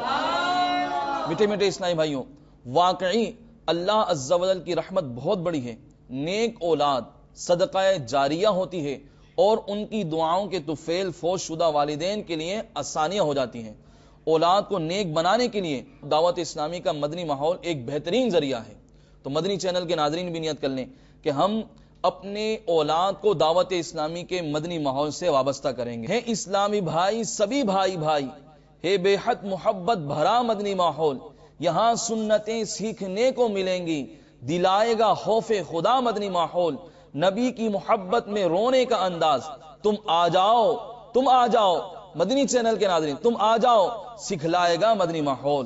میٹھے میٹھے اسلامی بھائیوں، واقعی اللہ عز و جل کی رحمت بہت بڑی ہے، نیک اولاد صدقہ جاریہ ہوتی ہے اور ان کی دعاؤں کے طفیل فوت شدہ والدین کے لیے آسانیاں ہو جاتی ہیں۔ اولاد کو نیک بنانے کے لیے دعوت اسلامی کا مدنی ماحول ایک بہترین ذریعہ ہے۔ تو مدنی چینل کے ناظرین بھی نیت کر لیں کہ ہم اپنے اولاد کو دعوت اسلامی کے مدنی ماحول سے وابستہ کریں گے۔ ہے اسلامی بھائی سبھی بھائی بھائی، ہے بے حد محبت بھرا مدنی ماحول، یہاں سنتیں سیکھنے کو ملیں گی، دلائے گا خوف خدا مدنی ماحول، نبی کی محبت میں رونے کا انداز، تم آ جاؤ تم آ جاؤ مدنی چینل کے ناظرین، تم آ جاؤ سکھلائے گا مدنی ماحول۔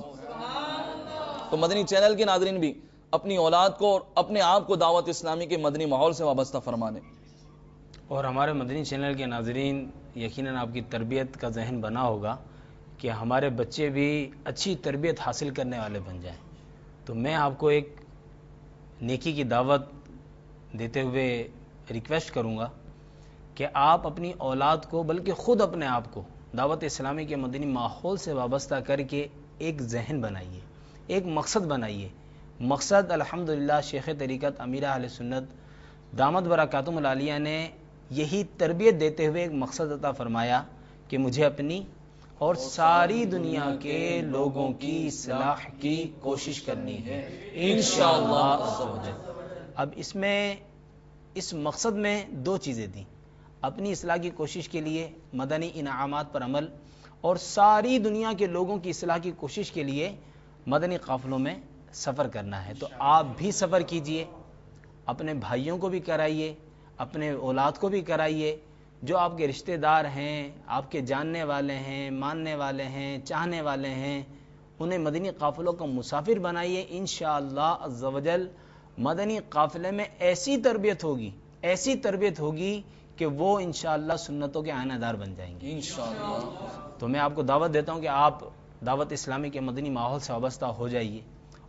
تو مدنی چینل کے ناظرین بھی اپنی اولاد کو اور اپنے آپ کو دعوت اسلامی کے مدنی ماحول سے وابستہ فرمانے۔ اور ہمارے مدنی چینل کے ناظرین، یقیناً آپ کی تربیت کا ذہن بنا ہوگا کہ ہمارے بچے بھی اچھی تربیت حاصل کرنے والے بن جائیں، تو میں آپ کو ایک نیکی کی دعوت دیتے ہوئے ریکویسٹ کروں گا کہ آپ اپنی اولاد کو بلکہ خود اپنے آپ کو دعوت اسلامی کے مدنی ماحول سے وابستہ کر کے ایک ذہن بنائیے، ایک مقصد بنائیے۔ مقصد الحمدللہ شیخ طریقت امیر اہل سنت دامت برکاتہم العالیہ نے یہی تربیت دیتے ہوئے ایک مقصد عطا فرمایا کہ مجھے اپنی اور ساری دنیا کے لوگوں کی اصلاح کی کوشش کرنی ہے انشاءاللہ عز و جل۔ اب اس میں اس مقصد میں دو چیزیں تھیں، اپنی اصلاح کی کوشش کے لیے مدنی انعامات پر عمل، اور ساری دنیا کے لوگوں کی اصلاح کی کوشش کے لیے مدنی قافلوں میں سفر کرنا ہے۔ تو آپ بھی سفر کیجئے، اپنے بھائیوں کو بھی کرائیے، اپنے اولاد کو بھی کرائیے، جو آپ کے رشتہ دار ہیں، آپ کے جاننے والے ہیں، ماننے والے ہیں، چاہنے والے ہیں، انہیں مدنی قافلوں کا مسافر بنائیے۔ انشاءاللہ عز و جل مدنی قافلے میں ایسی تربیت ہوگی ایسی تربیت ہوگی کہ وہ انشاءاللہ سنتوں کے آئینہ دار بن جائیں گے انشاءاللہ۔ تو میں آپ کو دعوت دیتا ہوں کہ آپ دعوت اسلامی کے مدنی ماحول سے وابستہ ہو جائیے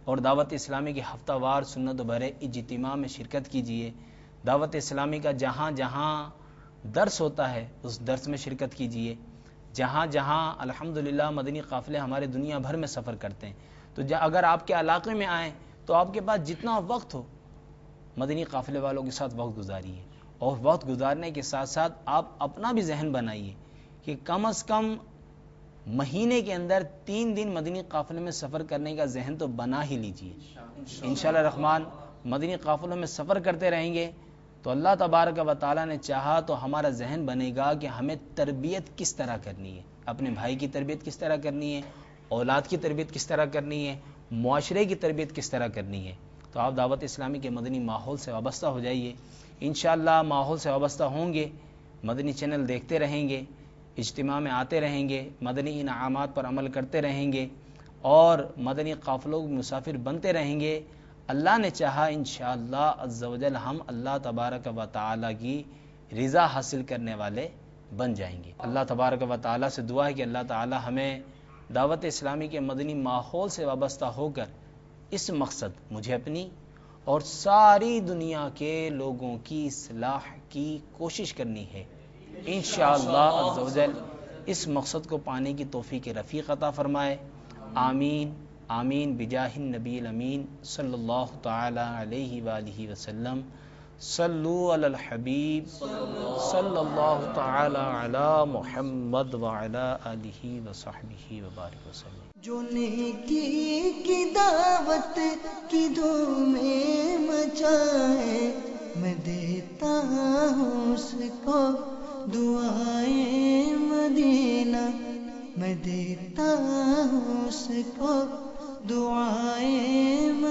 اور دعوت اسلامی کے ہفتہ وار سنت بھرے اجتماع میں شرکت کیجیے. دعوت اسلامی کا جہاں جہاں درس ہوتا ہے اس درس میں شرکت کیجیے. جہاں جہاں الحمدللہ مدنی قافلے ہمارے دنیا بھر میں سفر کرتے ہیں، تو اگر آپ کے علاقے میں آئیں تو آپ کے پاس جتنا وقت ہو مدنی قافلے والوں کے ساتھ وقت گزاریے. اور وقت گزارنے کے ساتھ ساتھ آپ اپنا بھی ذہن بنائیے کہ کم از کم مہینے کے اندر تین دن مدنی قافلے میں سفر کرنے کا ذہن تو بنا ہی لیجیے. انشاءاللہ الرحمن مدنی قافلوں میں سفر کرتے رہیں گے تو اللہ تبارک و تعالیٰ نے چاہا تو ہمارا ذہن بنے گا کہ ہمیں تربیت کس طرح کرنی ہے، اپنے بھائی کی تربیت کس طرح کرنی ہے، اولاد کی تربیت کس طرح کرنی ہے، معاشرے کی تربیت کس طرح کرنی ہے. تو آپ دعوت اسلامی کے مدنی ماحول سے وابستہ ہو جائیے. انشاءاللہ ماحول سے وابستہ ہوں گے، مدنی چینل دیکھتے رہیں گے، اجتماع میں آتے رہیں گے، مدنی انعامات پر عمل کرتے رہیں گے اور مدنی قافلوں کے مسافر بنتے رہیں گے. اللہ نے چاہا انشاءاللہ عز و جل ہم اللہ تبارک و تعالیٰ کی رضا حاصل کرنے والے بن جائیں گے. اللہ تبارک و تعالیٰ سے دعا ہے کہ اللہ تعالیٰ ہمیں دعوت اسلامی کے مدنی ماحول سے وابستہ ہو کر اس مقصد مجھے اپنی اور ساری دنیا کے لوگوں کی اصلاح کی کوشش کرنی ہے. انشاءاللہ عز و جل اس مقصد کو پانے کی توفیق رفیق عطا فرمائے. آمین آمین بجاہ النبی الامین صلی اللہ تعالی علیہ وآلہ وسلم. صلو علی الحبیب صلی اللہ تعالی علی محمد وعلی آلہ وصحبہ وبارک وسلم. جو نیکی کی دعوت کی دھومیں مچائے میں دیتا ہوں اس کو دعائیں مدینہ، میں دیتا ہوں اس کو دعائیں